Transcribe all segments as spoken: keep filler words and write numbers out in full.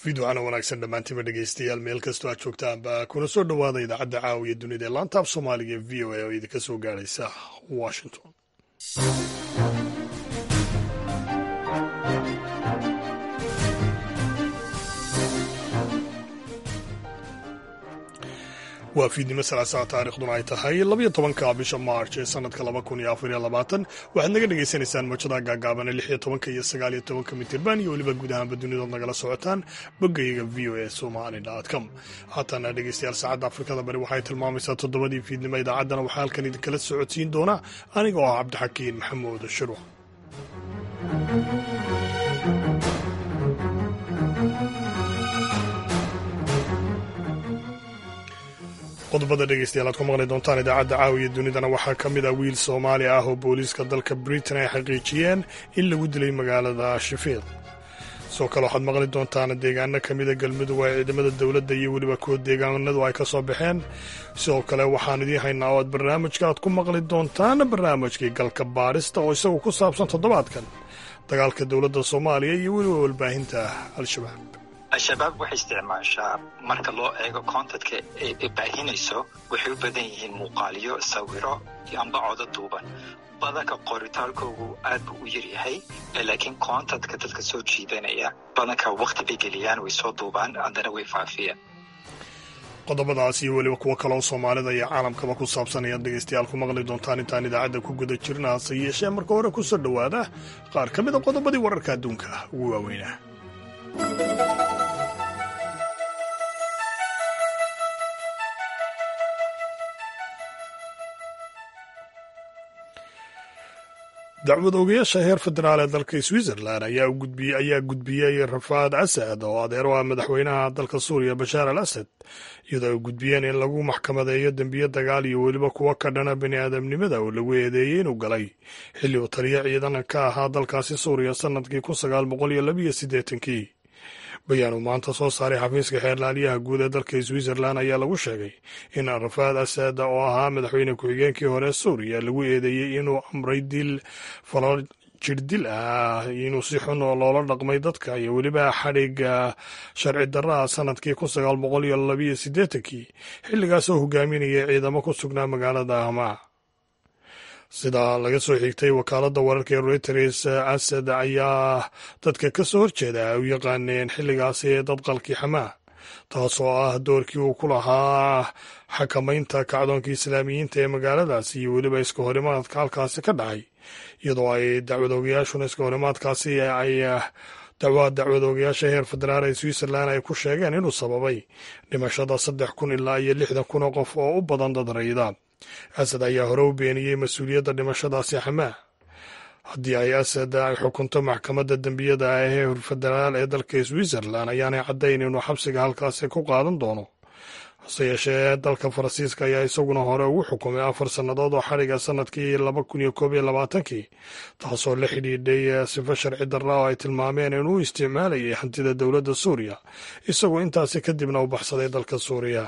fiidocana wanaagsan dhammaantiinba dhegeystayaal meel kastoo aad joogtaanba kuna soo dhowaada idaacadda caawiya dunida ee laantaaf soomaaliga ee v o a oo idinka soo gaadhaysa washington. waa fiidnimo salaasaa taarikhduna ay tahay labayo tobanka bisha maarch ee sanadka laba kun iyo afar iyo labaatan waxaad naga dhagaysanaysaan mawjadaha gaagaaban lix iyo tobanka iyo sagaal iyo tobanka mitirban iyo weliba guud ahaanba dunidood nagala socotaan boggayaga v o a somali com. haatana dhegeystayaal saacadda afrikada bari waxay tilmaamaysaa toddobadii fiidnimo idaacaddana waxaa halkan idinkala socodsiin doona aniga oo ah cabdixakiin maxamuud shirwa. qodobada dhegeystayaal aad ku maqli doontaan idaacadda caawiya dunidana waxaa ka mid ah wiil soomaali ah oo booliiska dalka britain ay xaqiijiyeen in lagu dilay magaalada sheffield. sidoo kale waxaad maqli doontaan deegaano ka mida galmudug ay ciidamada dowladda iyo weliba kuwa deegaanadu ay ka soo baxeen. sidoo kale waxaan idiin haynaa oo aad barnaamijka aad ku maqli doontaan barnaamijkii galka baadhista oo isagu ku saabsan toddobaadkan dagaalka dowladda soomaaliya iyo weliba walbaahinta al-shabaab. al-shabaab waxay isticmaashaa marka loo eego koontatka ay baahinayso waxay u badan yihiin muuqaaliyo sawiro amba codo duuban. badanka qoritaalkoogu aad buu u yaryahay, laakiin koontatka dadka soo jiidanaya badanka wakhti bay geliyaan, way soo duubaan, haddana way faafiyaan. qodobadaas iyo weliba kuwo kaleoo soomaalida iyo caalamkaba ku saabsan ayaad dhegaystayaal ku maqli doontaan intaan idaacadda ku guda jirna. hase yeeshee marka hore ku soo dhowaada qaar ka mid a qodobadii wararka adduunka ugu waaweynaa. dacwad ogayaasha heer federaal ee dalka switzerland ayaa gudbiyey ayaa gudbiyey rafaad asad oo adeer u ah madaxweynaha dalka suuriya bashaar al asad, iyadoo ay gudbiyeen in lagu maxkamadeeyo dembiyo dagaal iyo weliba kuwo ka dhana bini aadamnimada oo lagu eedeeyey inuu galay xilli uu taliya ciidan ka ahaa dalkaasi suuriya sanadkii kun sagaal boqol iyo labiyo siddeetankii. bayaan uu maanta soo saaray xafiiska xeerlaaliyaha guud ee dalka switzerland ayaa lagu sheegay in rafaad asad oo ahaa madaxweyne ku-xigeenkii hore suuriya lagu eedeeyey inuu amray dil falal jirdil ah, inuu si xun oo loola dhaqmay dadka iyo weliba xadhigga sharci darraha sanadkii kun sagaal boqol iyo labiyo siddeetankii xilligaasoo hogaaminayay ciidamo ku sugnaa magaalada hamaa. sida laga soo xigtay wakaaladda wararka ee reuters, asad ayaa dadka ka soo horjeeda u yaqaaneen xilligaasi ee dadqalkii xamaa, taasoo ah doorkii uu ku lahaa xakamaynta kacdoonkii islaamiyiinta ee magaaladaasi iyo weliba iska horimaadka halkaasi ka dhacay, iyadoo ay dacwadoogayaashuna iska horimaadkaasi ay dacwad dacwadoogayaasha heer federaal ee switzerland ay ku sheegeen inuu sababay dhimashada saddex kun ilaa iyo lixdan kun oo qof oo u badan dad rayida. asad ayaa hore u beeniyey mas-uuliyadda dhimashadaasi xamaa. haddii ay asad ay xukunto maxkamadda dembiyada ee heer federaal ee dalka switzerland ayaanay caddayn inuu xabsiga halkaasi ku qaadan doono. hase yeeshee dalka faransiiska ayaa isaguna hore ugu xukumay afar sannadood oo xadhiga sanadkii laba kun iyo koob iyo labaatankii, taasoo la xidhiidhay sifo sharci darra oo ay tilmaameen inuu isticmaalayay hantida dowladda suuriya, isagoo intaasi kadibna u baxsaday dalka suuriya.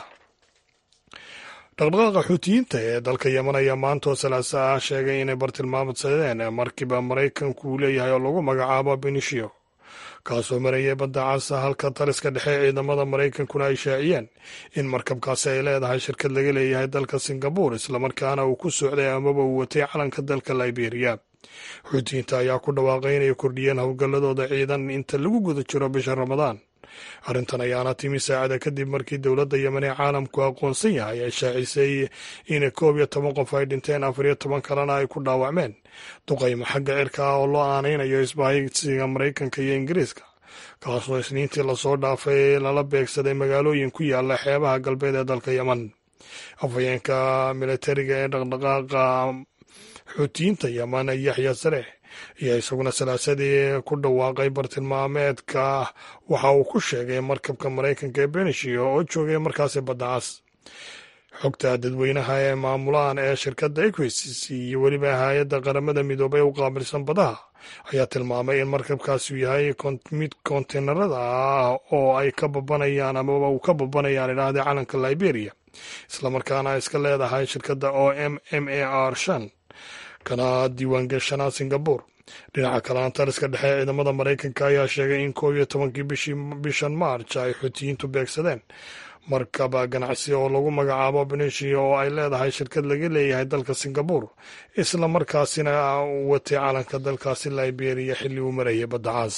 dhaqdhaqaaqa xuutiyiinta ee dalka yeman ayaa maantoo salaasa ah sheegay inay bartilmaamadsadeen markiba maraykanku uu leeyahay oo lagu magacaabo benishiyo, kaasoo marayay badda casa, halka taliska dhexe ciidamada maraykankuna ay shaaciyeen in markabkaasi ay leedahay shirkad laga leeyahay dalka singabur, islamarkaana uu ku socday amaba uu watay calanka dalka liberiya. xuutiyiinta ayaa ku dhawaaqay inay kordhiyeen howlgalladooda ciidan inta lagu guda jiro bisha ramadaan. arrintan ayaana timi saacada kadib markii dowladda yemen ee caalamku aqoonsan yahay ay shaacisay in koob iyo toban qof ay dhinteen, afar iyo toban kalena ay ku dhaawacmeen duqaymo xagga cirka ah oo loo aanaynayo isbahaysiga maraykanka iyo ingiriiska, kaasoo isniintii lasoo dhaafay lala beegsaday magaalooyin ku yaala xeebaha galbeed ee dalka yemen. afhayeenka militariga ee dhaqdhaqaaqa xuutiyiinta yemen yaxya sareex ayaa isaguna salaasadii ku dhawaaqay bartilmaameedka waxa uu ku sheegay markabka maraykanka ee benishiyo oo joogay markaasi badda cas. xogta dadweynaha ee maamulaan ee shirkadda equasis iyo weliba hay-adda qaramada midoobay u qaabilsan badaha ayaa tilmaamay in markabkaasi yahay mid konteenarada ah oo ay ka babanayaan amaba uu ka babanayaan idhaahda calanka liberiya, islamarkaana ay iska leedahay shirkadda o m m a r shan kana diiwaangashanaa singabur. dhinaca kalena taliska dhexe ee ciidamada maraykanka ayaa sheegay in koob iyo tobankii bishii bishan maarj ay xuutiyiintu beegsadeen markaba ganacsi oo lagu magacaabo benesia oo ay leedahay shirkad laga leeyahay dalka singabur isla markaasina watay calanka dalkaasi liberia xilli uu marayay badda caas.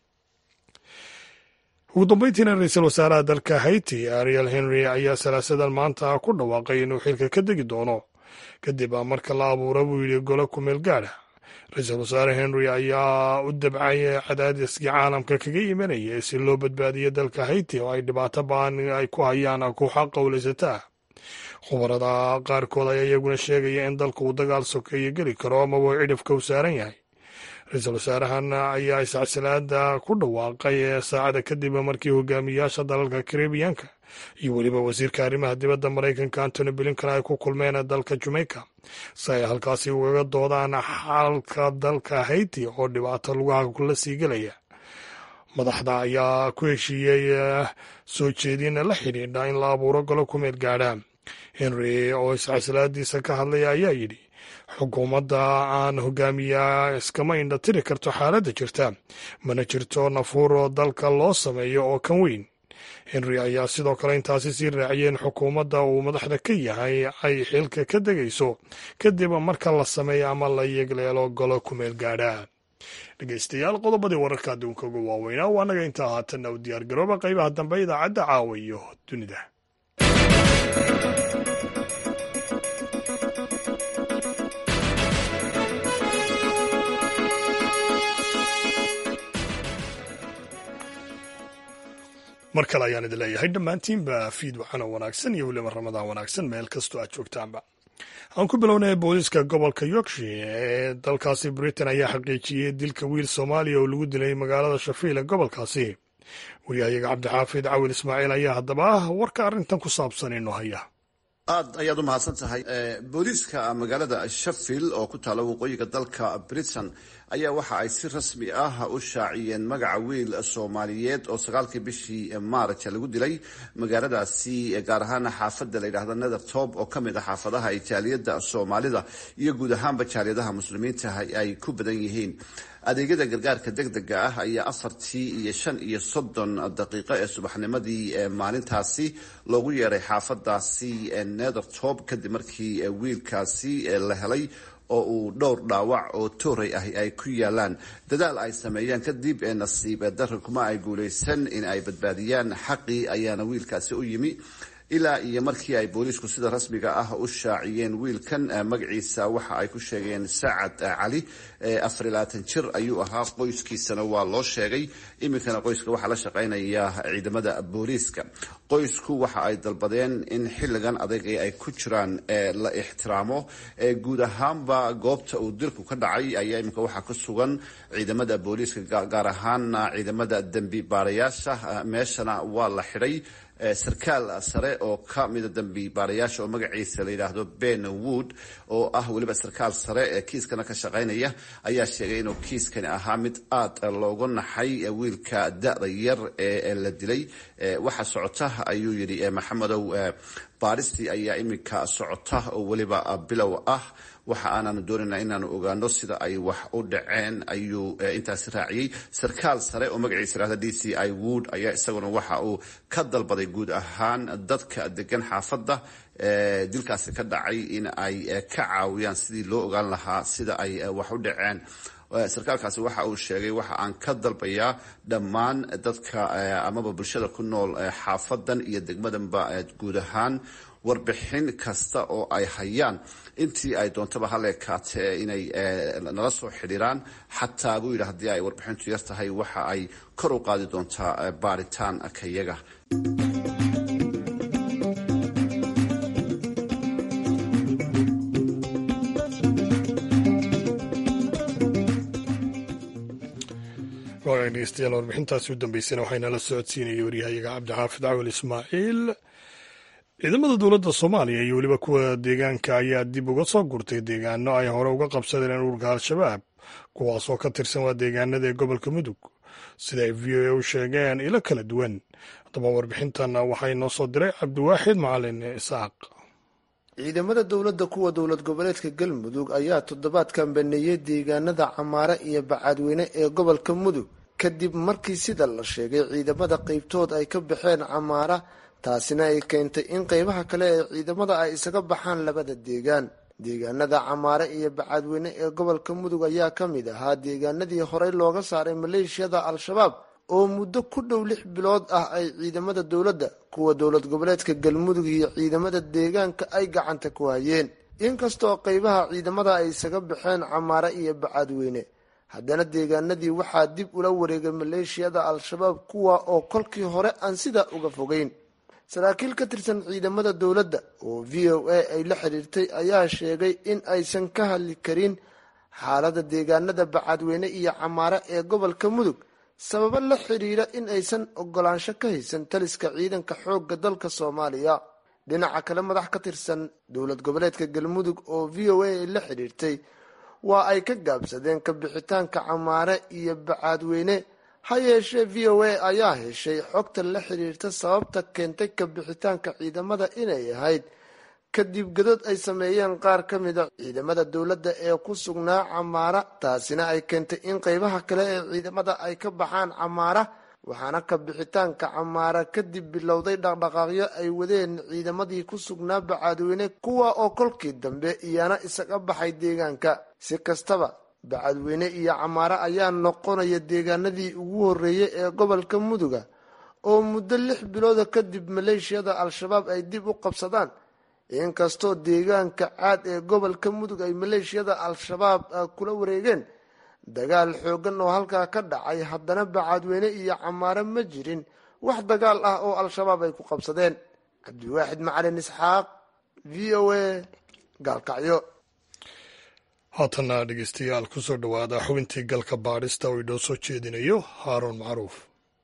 ugu dambeyntiina ra-iisul wasaaraha dalka haiti ariel henry ayaa salaasadan maanta ku dhawaaqay inuu xilka ka degi doono kadib marka la abuura buu yidhi gole ku meel gaadha. ra-iisul wasaare henry ayaa u dabcay cadaadiskii caalamka kaga imanaya si loo badbaadiyo dalka haiti oo ay dhibaato ba'an ay ku hayaan kooxa qowlaysataa. khubarada qaarkood ayaa iyaguna sheegaya in dalka uu dagaal sokeeye geli karo amaba uu cidhifka u saaran yahay. ra-iisul wasaarahan ayaa iscasilaada ku dhawaaqay saacada kadib markii hogaamiyaasha dalalka karibiyanka iyo weliba wasiirka arrimaha dibadda maraykanka antony blinken ay ku kulmeen dalka jamaica si ay halkaasi ugaga doodaan xalka dalka haiti oo dhibaato lugaha kula sii gelaya. madaxda ayaa ku heshiiyey soo jeedin la xidhiidha in la abuuro golo ku meel gaadha. henry oo iscasilaadiisa ka hadlaya ayaa yidhi xukuumadda aan hogaamiyaa iskama indha tiri karto xaaladda jirta, mana jirto nafuur oo dalka loo sameeyo oo kan weyn. henry ayaa sidoo kale intaasi sii raaciyeen xukuumadda uu madaxda ka yahay ay xilka ka degayso kadib marka la sameeyo ama la yegleelo golo ku meel gaadha. dhegeystayaal, qodobadii wararka adduunka ugu waaweynaa waa naga intaa haatanna u diyaar garooba qaybaha dambe idaacadda caawa iyo dunida. mar kale ayaan idin leeyahay dhammaantiinba fiid waxaana wanaagsan iyo weliba ramadaan wanaagsan meel kastoo aad joogtaanba. aan ku bilownay booliiska gobolka yorkshire ee dalkaasi britain ayaa xaqiijiyey dilka wiil soomaaliya oo lagu dilay magaalada shafiil ee gobolkaasi. wariyahayaga cabdixaafid cawil ismaaciil ayaa haddaba warka arrintan ku saabsan inoo haya. aad ayaad u mahadsan tahay. booliiska magaalada sheffield oo ku taala waqooyiga dalka britain ayaa waxa ay si rasmi ah u shaaciyeen magaca wiil soomaaliyeed oo sagaalkii bishii maarj lagu dilay magaaladaasi, gaar ahaan xaafadda la yidhaahdo nethertop oo ka mid ah xaafadaha ay jaaliyadda soomaalida iyo guud ahaanba jaaliyadaha muslimiinta ay ku badan yihiin. adeegyada gargaarka degdega ah ayaa afartii iyo shan iyo soddon daqiiqo ee subaxnimadii maalintaasi loogu yeeray xaafadaasi nethertop kadib markii wiilkaasi la helay oo uu dhowr dhaawac oo tooray ah ay ku yaalaan. dadaal ay sameeyeen kadib nasiib darro kuma ay guulaysan in ay badbaadiyaan. xaqii ayaana wiilkaasi u yimi ilaa iyo markii ay booliisku sida rasmiga ah u shaaciyeen wiilkan. magaciisa waxa ay ku sheegeen sacad cali, afar iyo labaatan jir ayuu ahaa. qoyskiisana waa loo sheegay. iminkana qoyska waxaa la shaqaynaya ciidamada booliiska. qoysku waxa ay dalbadeen in xilligan adag ee ay ku jiraan la ixtiraamo. guud ahaanba goobta uu dilku ka dhacay ayaa iminka waxaa ku sugan ciidamada booliiska, gaar ahaana ciidamada dembi baarayaasha. meeshana waa la xidhay. sarkaal sare oo ka mida dambi baarayaasha oo magaciisa la yidhaahdo ben wood oo ah weliba sarkaal sare ee kiiskana ka shaqaynaya ayaa sheegay inuu kiiskani ahaa mid aad loogu naxay wiilka da-da yar ee la dilay. waxa socota ayuu yidhi maxamedow, baaristii ayaa iminka socota oo weliba bilow ah. waxa aanaanu doonayna inaanu ogaano sida ay wax u dhaceen, ayuu intaasi raaciyey. sarkaal sare oo magaciisa lahda d c i wood ayaa isaguna waxa uu ka dalbaday guud ahaan dadka degan xaafadda dilkaasi ka dhacay in ay ka caawiyaan sidii loo ogaan lahaa sida ay wax u dhaceen. sarkaalkaasi waxa uu sheegay waxa aan ka dalbayaa dhammaan dadka amaba bulshada ku nool xaafadan iyo degmadanba guud ahaan warbixin kasta oo ay hayaan intii ay doontaba haleekaatee inay nala soo xidhiiraan. xataa buu yidhi haddii ay warbixintu yar tahay waxa ay kor u qaadi doontaa baaritaan kayaga. dhegeystayaal, warbixintaasi u dambeysana waxayna la socodsiinayay waryahayaga cabdixaafid cawil ismaaciil. ciidamada dowladda soomaaliya iyo weliba kuwa deegaanka ayaa dib uga soo gurtay deegaano ay hore uga qabsadeen ururka al-shabaab, kuwaasoo ka tirsan waa deegaanada ee gobolka mudug, sida ay v o a u sheegeen ilo kala duwan. haddaba warbixintan waxaa inoo soo diray cabdiwaaxid macalin isaaq. ciidamada dowladda kuwa dowlad goboleedka galmudug ayaa toddobaadkan baneeyay deegaanada camaare iyo bacaadweyne ee gobolka mudug kadib markii sida la sheegay ciidamada qeybtood ay ka baxeen camaara taasina ay keentay in qeybaha kale ee ciidamada ay isaga baxaan labada deegaan. deegaanada camaare iyo bacaadweyne ee gobolka mudug ayaa ka mid ahaa deegaanadii horey looga saaray maleeshiyada al-shabaab oo muddo ku dhow lix bilood ah ay ciidamada dowladda kuwa dowlad goboleedka galmudug iyo ciidamada deegaanka ay gacanta ku hayeen. inkastoo qeybaha ciidamada ay isaga baxeen camaare iyo bacaadweyne haddana deegaanadii waxaa dib ula wareegay maleeshiyada al-shabaab kuwa oo kolkii hore aan sidaa uga fogeyn. saraakiil ka tirsan ciidamada dowladda oo v o a ay la xiriirtay ayaa sheegay in aysan ka hadli karin xaalada deegaanada bacaadweyne iyo camaare ee gobolka mudug sababo la xiriira in aysan ogolaansho ka haysan taliska ciidanka xoogga dalka soomaaliya. dhinaca kale madax ka tirsan dowlad goboleedka galmudug oo v o a ay la xiriirtay waa ay ka gaabsadeen ka bixitaanka camaare iyo bacaadweyne. ha yeeshee v o a ayaa heshay xogta la xiriirta sababta keentay ka bixitaanka ciidamada inay ahayd kadib godod ay sameeyeen qaar ka mida ciidamada dowladda ee ku sugnaa camaara taasina ay keentay in qeybaha kale ee ciidamada ay ka baxaan camaara waxaana ka bixitaanka camaara kadib bilowday dhaqdhaqaaqyo ay wadeen ciidamadii ku sugnaa bacaadweyne kuwa oo kolkii dambe iyana isaga baxay deegaanka. si kastaba bacaadweyne iyo camaare ayaa noqonaya deegaanadii ugu horeeyay ee gobolka muduga oo muddo lix bilooda kadib maleeshiyada al-shabaab ay dib u qabsadaan. inkastoo deegaanka caad ee gobolka mudug ay maleeshiyada al-shabaab kula wareegeen dagaal xoogan oo halkaa ka dhacay haddana bacaadweyne iyo camaare ma jirin wax dagaal ah oo al-shabaab ay ku qabsadeen. cabdiwaaxid macalin isxaaq v o a gaalkacyo. haatana dhegeystayaal kusoo dhawaada xubintii galka baadhista oo inoo soo jeedinayo haaruun macruuf.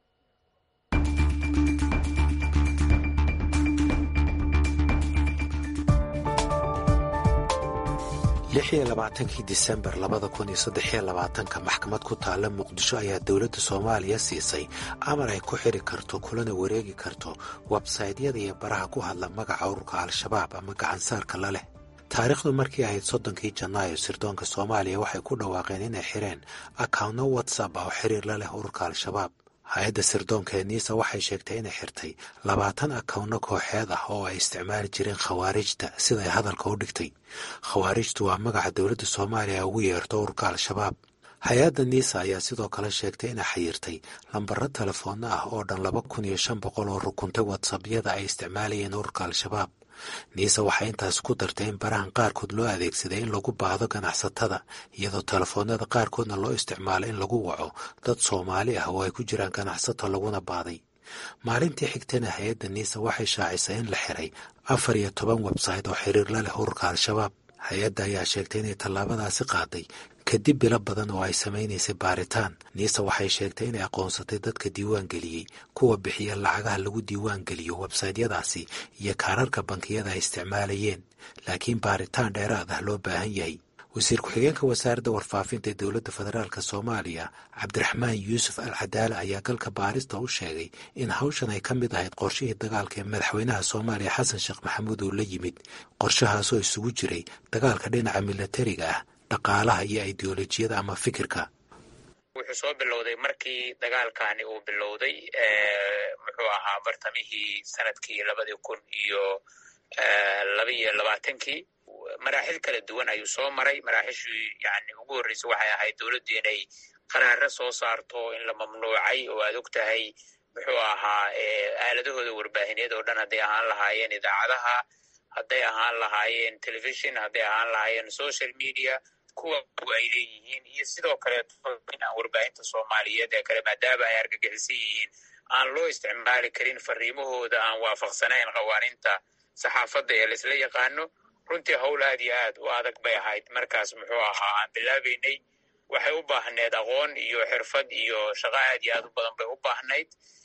lix iyo labaatankii disembar labada kun iyo saddex iyo labaatanka maxkamad ku taalla muqdisho ayaa dowladda soomaaliya siisay amar ay ku xiri karto kulana wareegi karto websaytyada iyo baraha ku hadla magaca ururka al-shabaab ama gacansaarka la leh. taariikhdu markii ahayd soddonkii janaayo sirdoonka soomaaliya waxay ku dhawaaqeen inay xireen akawnno whatsapp ah oo xiriir la leh ururka al-shabaab. hay-adda sirdoonka ee niisa waxay sheegtay inay xirtay labaatan akawnno kooxeed ah oo ay isticmaali jireen khawaarijta siday hadalka u dhigtay. khawaarijtu waa magaca dowladda soomaaliya ugu yeerto ururka al-shabaab. hay-adda niisa ayaa sidoo kale sheegtay inay xayirtay lambaro telefoonna ah oo dhan laba kun iyo shan boqol oo rukuntay whatsappyada ay isticmaalayeen ururka al-shabaab. niisa waxay intaas ku dartay in barahan qaarkood loo adeegsaday in lagu baahdo ganacsatada iyadoo telefoonada qaarkoodna loo isticmaalo in lagu waco dad soomaali ah oo ay ku jiraan ganacsato laguna baaday. maalintii xigtana hay-adda niisa waxay shaacisay in la xiray afar iyo toban websayte oo xiriir la leh ururka al-shabaab. hay-adda ayaa sheegtay inay tallaabadaasi qaaday kadib bilo badan oo ay samaynaysay baaritaan. niisa waxay sheegtay inay aqoonsatay dadka diiwaan geliyey, kuwa bixiya lacagaha lagu diiwaan geliyo websaytyadaasi iyo kaararka bankiyada ay isticmaalayeen, laakiin baaritaan dheeraad ah loo baahan yahay. wasiir ku-xigeenka wasaaradda warfaafinta ee dowladda federaalk soomaaliya cabdiraxmaan yuusuf al cadaale ayaa galka baarista u sheegay in hawshan ay ka mid ahayd qorshihii dagaalka ee madaxweynaha soomaaliya xasan sheekh maxamuud uu la yimid. qorshahaasoo isugu jiray dagaalka dhinaca milatariga ah, dhaqaalaha iyo ideolojiyada ama fikirka. wuxuu soo bilowday markii dagaalkani uu bilowday muxuu ahaa bartamihii sanadkii labadii kun iyo laba iyo labaatankii. maraaxil kala duwan ayuu soo maray. maraaxishii yani ugu horreysay waxay ahayd dowladdu inay qaraaro soo saarto in la mamnuucay oo aad og tahay muxuu ahaa aaladahooda warbaahineed oo dhan hadday ahaan lahaayeen idaacadaha, hadday ahaan lahaayeen telefishon, hadday ahaan lahaayeen social media kuwa ay leeyihiin, iyo sidoo kaleeto in aan warbaahinta soomaaliyeed ee kale maadaama ay argagixisan yihiin aan loo isticmaali karin fariimahooda aan waafaqsanayn qawaaninta saxaafadda ee laisla yaqaano. runtii howl aad iyo aad u adag bay ahayd markaas muxuu ahaa aan bilaabaynay. waxay u baahneed aqoon iyo xirfad iyo shaqo aad iyo aad u badan bay u baahnayd.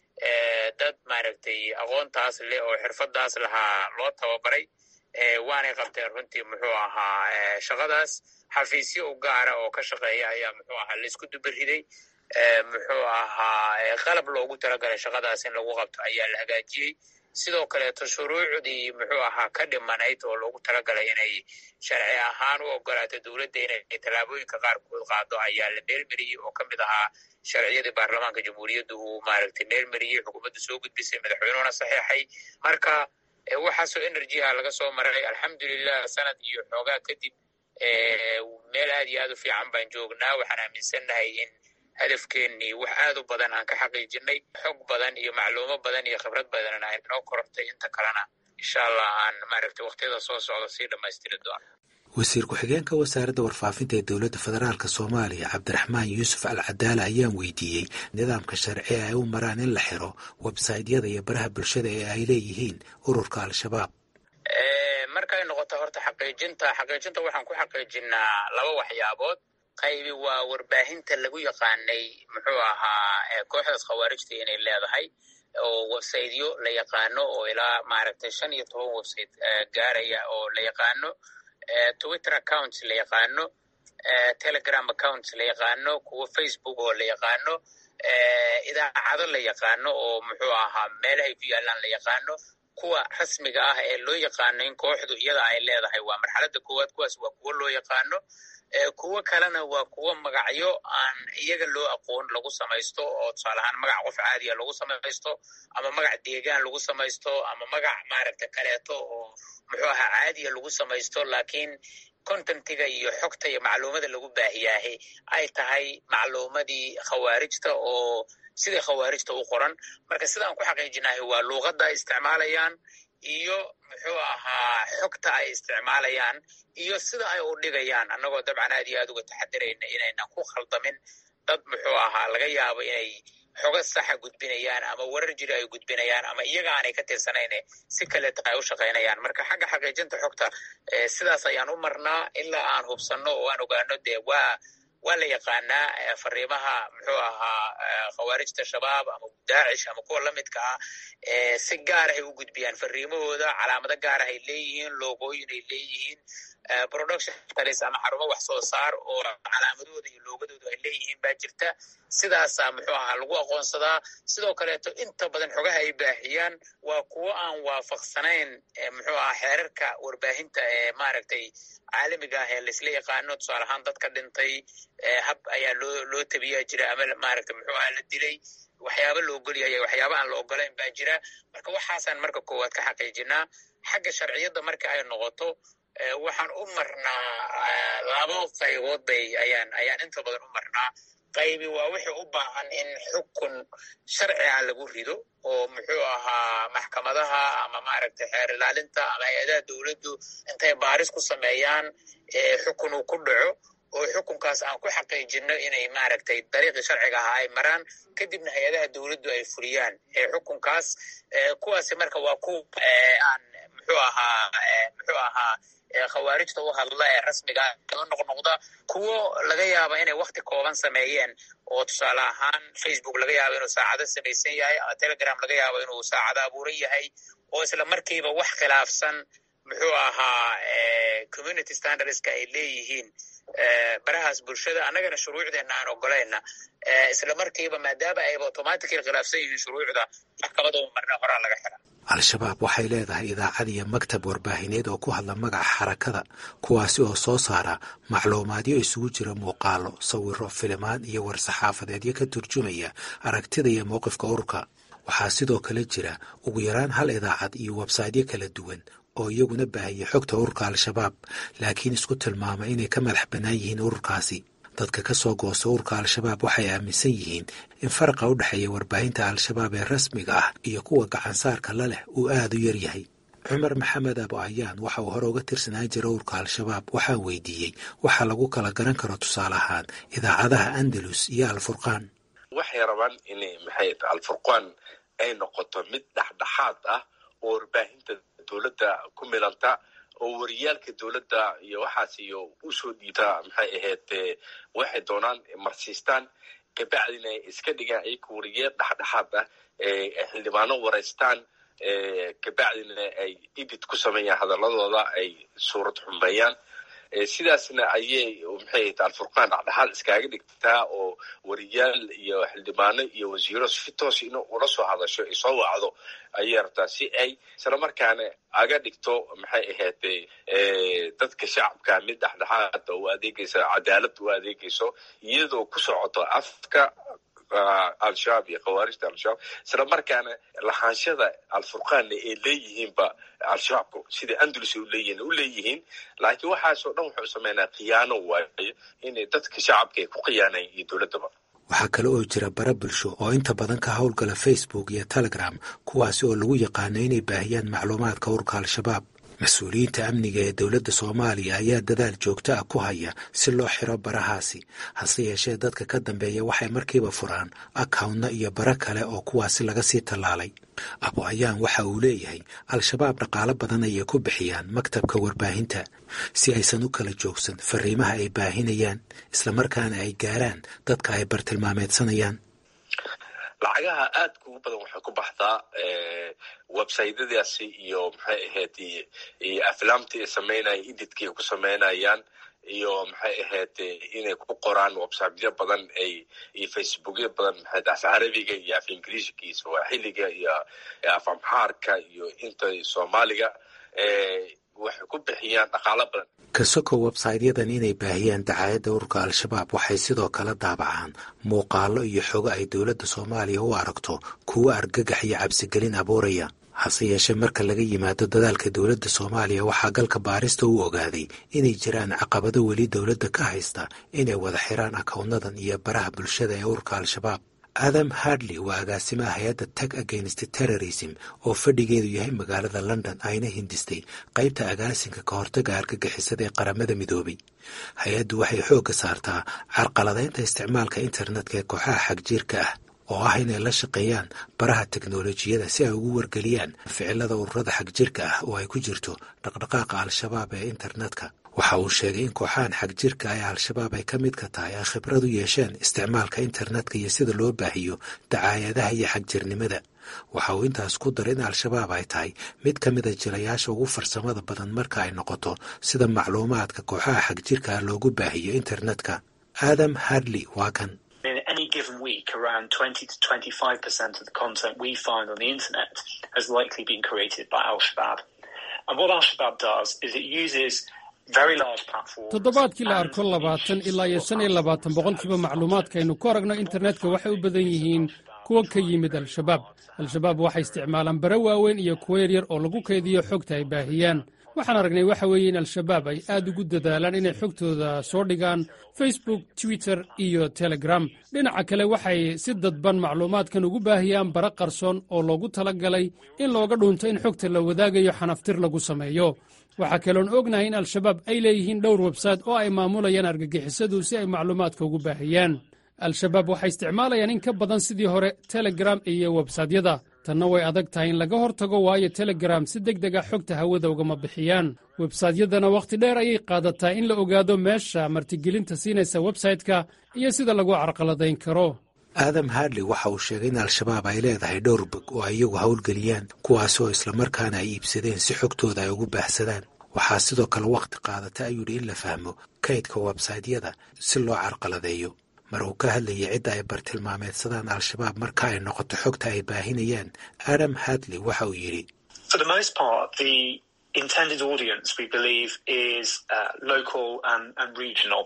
dad maaragtay aqoontaas leh oo xirfadaas lahaa loo tababaray waanay qabteen runtii muxuu ahaa shaqadaas. xafiisyo u gaara oo ka shaqeeya ayaa muxuu ahaa laisku dubariday. muxuu ahaa qalab loogu talagalay shaqadaas in lagu qabto ayaa la hagaajiyey. sidoo kaleeto shuruucdii muxuu ahaa ka dhimanayd oo loogu talagalay inay sharci ahaan u ogolaato dowladda inay tallaabooyinka qaarkood qaado ayaa la meelmariyey oo ka mid ahaa sharciyadii baarlamaanka jamhuuriyadda uu maaragtay meelmariyey xukuumadda soo gudbisay madaxweynuhuna saxeexay marka waxaasoo enerjiha laga soo maray alxamdulilah sanad iyo xoogaa kadib meel aad iyo aad u fiican baan joognaa waxaan aaminsannahay in hadafkeennii wax aad u badan aan ka xaqiijinay xog badan iyo macluumo badan iyo khibrad badan ay noo korortay inta kalena insha allah aan maaragtay waqtiyada soo socda sii dhammaystiri doono wasiir ku-xigeenka wasaaradda warfaafinta ee dowladda federaalka soomaaliya cabdiraxmaan yuusuf al cadaala ayaan weydiiyey nidaamka sharci ay u maraan in la xiro websaytyada iyo baraha bulshada ee ay leeyihiin ururka al-shabaab markay noqoto horta xaqiijinta xaqiijinta waxaan ku xaqiijinaa laba waxyaabood qaybi waa warbaahinta lagu yaqaanay muxuu ahaa kooxdaas khawaarijta inay leedahay oo websaytyo la yaqaano oo ilaa maaragtay shan iyo toban website gaaraya oo la yaqaano twitter accounts la yaqaano telegram accounts la yaqaano kuwa facebook oo la yaqaano idaacado la yaqaano oo muxuu ahaa meelahay ku yaalaan la yaqaano kuwa rasmiga ah ee loo yaqaano in kooxdu iyada ay leedahay waa marxaladda koowaad kuwaas waa kuwo loo yaqaano kuwo kalena waa kuwo magacyo aan iyaga loo aqoon lagu samaysto oo tusaale ahaan magac qof caadiya lagu samaysto ama magac deegaan lagu samaysto ama magac maaragta kaleeto oo muxuu ahaa caadiya lagu samaysto laakiin contentiga iyo xogta iyo macluumada lagu baahiyaahe ay tahay macluumadii khawaarijta oo sidai khawaarijta u qoran marka sidaan ku xaqiijinahay waa luuqadda ay isticmaalayaan iyo muxuu ahaa xogta ay isticmaalayaan iyo sida ay u dhigayaan annagoo dabcan aad iyo aad uga taxadirayna inaynan ku khaldamin dad muxuu ahaa laga yaabo inay xogo saxa gudbinayaan ama warar jiri ay gudbinayaan ama iyaga aanay ka tirsanayne si kaleeta ay u shaqaynayaan marka xagga xaqiijinta xogta sidaas ayaan u marnaa ilaa aan hubsanno oo aan ogaano dee waa waa la yaqaanaa fariimaha muxuu ahaa khawaarijta shabaab ama daacish ama kuwa lamidka ah si gaar ahay u gudbiyaan fariimahooda calaamado gaar ahay leeyihiin loogooyin ay leeyihiin production talis ama xarumo wax soo saar oo calaamadooda iyo loogadooda ay leeyihiin baa jirta sidaasaa muxuu ahaa lagu aqoonsadaa sidoo kaleeto inta badan xogaha ay baahiyaan waa kuwo aan waafaqsanayn muxuu ahaa xeerarka warbaahinta ee maaragtay caalamiga ah ee laisla yaqaano tusaale ahaan dadka dhintay hab ayaa loo loo tabiyaa jira ama maaragtay muxuu ahaa la dilay waxyaaba la ogolyahay waxyaaba aan la ogolayn baa jira marka waxaasaan marka koowaad ka xaqiijinaa xagga sharciyadda marka ay noqoto waxaan u marnaa labo qaybood bay ayaan ayaan inta badan u marnaa qaybi waa wixii u baahan in xukun sharciga lagu rido oo muxuu ahaa maxkamadaha ama maaragtay xeer ilaalinta ama hay-adaha dowladdu intay baaris ku sameeyaan xukun uu ku dhaco oo xukunkaas aan ku xaqiijino inay maaragtay dariiqii sharciga ahaa ay maraan kadibna hay-adaha dowladdu ay fuliyaan xukunkaas kuwaasi marka waa ku aan muxuu ahaa muxuu ahaa khawaarijta u hadla ee rasmiga oo noqnoqda kuwo laga yaaba inay wakti kooban sameeyeen oo tusaale ahaan facebook laga yaabo inuu saacado samaysan yahay ama telegram laga yaabo inuu saacado abuuran yahay oo isla markiiba wax khilaafsan muxuu ahaa community standardska ay leeyihiin barahaas bulshada annagana shuruucdeena aan ogolayna isla markiiba maadaama ayba automatically khilaafsan yihiin shuruucda maxkamada u marna horaa laga xira al-shabaab waxay leedahay idaacad iyo maktab warbaahineed oo ku hadla magaca xarakada kuwaasi oo soo saara macluumaadyo isugu jira muuqaalo sawiro filimaan iyo war-saxaafadeedyo ka turjumaya aragtida iyo mowqifka ururka waxaa sidoo kale jira ugu yaraan hal idaacad iyo websaytyo kala duwan oo iyaguna baahiyay xogta ururka al-shabaab laakiin isku tilmaama inay ka madax bannaan yihiin ururkaasi dadka ka soo goosta ururka al-shabaab waxay aaminsan yihiin in faraqa u dhexeeya warbaahinta al-shabaab ee rasmiga ah iyo kuwa gacansaarka la leh uu aad u yar yahay cumar maxamed abo ayaan waxa uu hore uga tirsanaan jira ururka al-shabaab waxaan weydiiyey waxa lagu kala garan karo tusaale ahaan idaacadaha andalus iyo alfurqaan waxay rabaan inay maxay alfurqaan ay noqoto mid dhexdhexaad ah oo warbaahinta dowladda ku milanta oo wariyaalka dowladda iyo waxaas iyo usoo dhiibta maxay ahayd waxay doonaan marsiistaan kabacdina iska dhigaan ayaka wariyaal dhexdhexaad ah xildhibaano waraystaan kabacdina ay edit ku sameeyaan hadaladooda ay suurad xumbeeyaan sidaasna ayay maxay tahay alfurqaan dhexdhexaad iskaaga dhigtaa oo wariyaal iyo xildhibaano iyo wasiiro si toos in ula soo hadasho ay soo wacdo ayay rabtaa si ay isla markaana aga dhigto maxay ahayd dadka shacabka mid dhexdhexaad u adeegaysa cadaalad u adeegayso iyadoo ku socoto afka al-shabaab iyo khawaarijta al-shabaab isla markaana lahaanshada alfurqaanna ay leeyihiinba al-shabaabku sida andalus u leeyihiin u leeyihiin laakiin waxaasoo dhan wuxuu sameynaa khiyaano waaye inay dadka shacabka ay ku khiyaaneen iyo dowladdaba waxaa kale oo jira bara bulsho oo inta badan ka howlgala facebook iyo telegram kuwaasi oo lagu yaqaano inay baahiyaan macluumaadka urka al-shabaab mas-uuliyiinta amniga ee dowladda soomaaliya ayaa dadaal joogto ah ku haya si loo xiro barahaasi hase yeeshee dadka ka dambeeya waxay markiiba furaan akawntna iyo bara kale oo kuwaasi laga sii tallaalay abo ayaan waxa uu leeyahay al-shabaab dhaqaalo badan ayay ku bixiyaan maktabka warbaahinta si aysan u kala joogsan fariimaha ay baahinayaan islamarkaana ay gaaraan dadka ay bartilmaameedsanayaan lacagaha aadka ugu badan waxay ku baxdaa websaytadaasi iyo maxay ahayd iyo aflaamtii ay samaynayaan edidkii ay ku samaynayaan iyo maxay ahayd inay ku qoraan websaytyo badan ay iyo facebookyo badan maxay af carabiga iyo af ingiriiska iyo swaaxiliga iyo af amxaarka iyo inta soomaaliga waxay ku bixiyaan dhaqaalo badan kasoko websaytyadan inay baahiyaan dacaayadda ururka al-shabaab waxay sidoo kale daabacaan muuqaalo iyo xogo ay dowladda soomaaliya u aragto kuwo argagax iyo cabsigelin abuuraya hase yeeshee marka laga yimaado dadaalka dowladda soomaaliya waxaa galka baarista u ogaaday inay jiraan caqabado weli dowladda ka haysta inay wada xiraan akawnadan iyo baraha bulshada ee ururka al-shabaab adam hardley waa agaasimaha hay-adda tag against terrorism oo fadhigeedu yahay magaalada london ayna hindistay qaybta agaasinka ka hortaga argagixisada ee qaramada midoobay hay-addu waxay xoogga saartaa carqaladaynta isticmaalka internetka ee kooxaha xagjiirka ah oo ah inay la shaqeeyaan baraha teknolojiyada si ay ugu wargeliyaan ficilada ururada xagjirka ah oo ay ku jirto dhaqdhaqaaqa al-shabaab ee internetka waxa uu sheegay in kooxahan xagjirka ee al-shabaab ay ka mid ka tahay ay khibrad u yeesheen isticmaalka internetka iyo sida loo baahiyo dacaayadaha iyo xagjirnimada waxa uu intaas ku daray in al-shabaab ay tahay mid ka mida jilayaasha ugu farsamada badan marka ay noqoto sida macluumaadka kooxaha xagjirka ah loogu baahiyo internetka adam hardley waa kan In any given week, around twenty to twenty-five percent of the content we find on the internet has likely been created by Al-Shabaab. And what Al-Shabaab does is it uses very large platforms. toddobaadkii la arko labaatan ilaa iyo shan iyo labaatan boqolkiiba macluumaadkaynu ku aragno internetka waxay u badan yihiin kuwa ka yimid al-shabaab al-shabaab waxay isticmaalaan bare waaweyn iyo kuwa yaryar oo lagu kaydiyo xogta ay baahiyaan waxaan aragnay waxa weeye in al-shabaab ay aad ugu dadaalaan inay xogtooda soo dhigaan facebook twitter iyo telegram dhinaca kale waxay si dadban macluumaadkan ugu baahiyaan bara qarsoon oo loogu talagalay in looga dhunto in xogta la wadaagayo xanaftir lagu sameeyo waxaa kaloon ognahay in al-shabaab ay leeyihiin dhowr websayt oo ay maamulayaan argagixisadu si ay macluumaadka ugu baahiyaan al-shabaab waxay isticmaalayaan in ka badan sidii hore telegram iyo websaytyada tanna way adag tahay in laga hortago waayo telegram si deg deg ah xogta hawada ugama bixiyaan websaytyadana wakhti dheer ayay qaadataa in la ogaado meesha martigelinta siinaysa websaytka iyo sida lagu carqaladayn karo adam hardley waxa uu sheegay in al-shabaab ay leedahay dhowr bog oo ay iyagu howlgeliyaan kuwaasoo islamarkaana ay iibsadeen si xogtooda ay ugu baahsadaan waxaa sidoo kale wakhti qaadata ayuu yidhi in la fahmo kaydka websaytyada si loo carqaladeeyo mar uu ka hadlayay cidda ay bartilmaameedsadaan al-shabaab marka ay noqoto xogta ay baahinayaan adam hardley waxa uu yidhi For the most part, the intended audience, we believe, is uh, local and, and regional.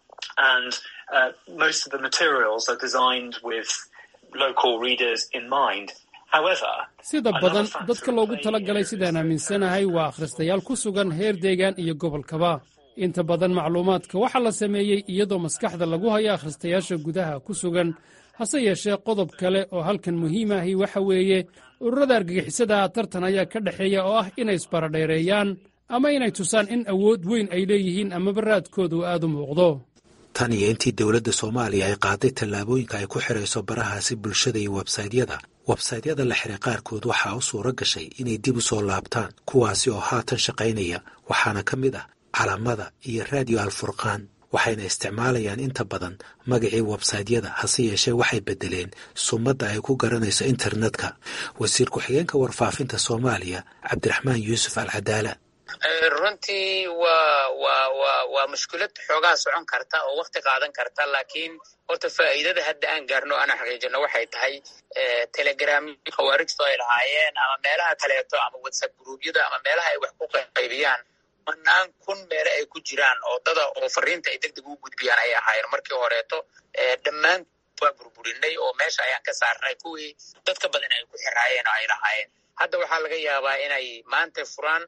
And uh, most of the materials are designed with local readers in mind. However, sida badan dadka loogu talagalay sidaan aaminsanahay waa akhristayaal ku sugan heer deegaan iyo gobolkaba inta badan macluumaadka waxaa la sameeyey iyadoo maskaxda lagu hayo akhristayaasha gudaha ku sugan hase yeeshee qodob kale oo halkan muhiim ahi waxa weeye ururada argagixisada tartan ayaa ka dhexeeya oo ah inay isbaradheereeyaan ama inay tusaan in awood weyn ay leeyihiin amaba raadkoodu aad u muuqdo tan iyo intii dowladda soomaaliya ay qaaday tallaabooyinka ay ku xidhayso barahaasi bulshada iyo websaytyada websaytyada la xiray qaarkood waxaa u suuro gashay inay dib u soo laabtaan kuwaasi oo haatan shaqaynaya waxaana ka mid ah calamada iyo raadiyo alfurqaan waxayna isticmaalayaan inta badan magacii websaytyada hase yeeshee waxay beddeleen sumadda ay ku garanayso internetka wasiir ku-xigeenka warfaafinta soomaaliya cabdiraxmaan yuusuf alcadaala runtii waa waa waa waa mushkilad xoogaa socon karta oo wakti qaadan karta laakiin horta faa'iidada hadda aan gaarno ana xaqiijino waxay tahay telegram khawaarijtu ay lahaayeen ama meelaha kaleeto ama whatsapp gruubyada ama meelaha ay wax ku qaybiyaan manaan kun meele ay ku jiraan oo dada oo fariinta ay degdeg u gudbiyaan ay ahaayeen markii horeeto dhammaan waa burburinay oo meesha ayaan ka saarnay kuwii dadka badan ay ku xiraayeen oo ay lahaayeen hadda waxaa laga yaabaa inay maanta furaan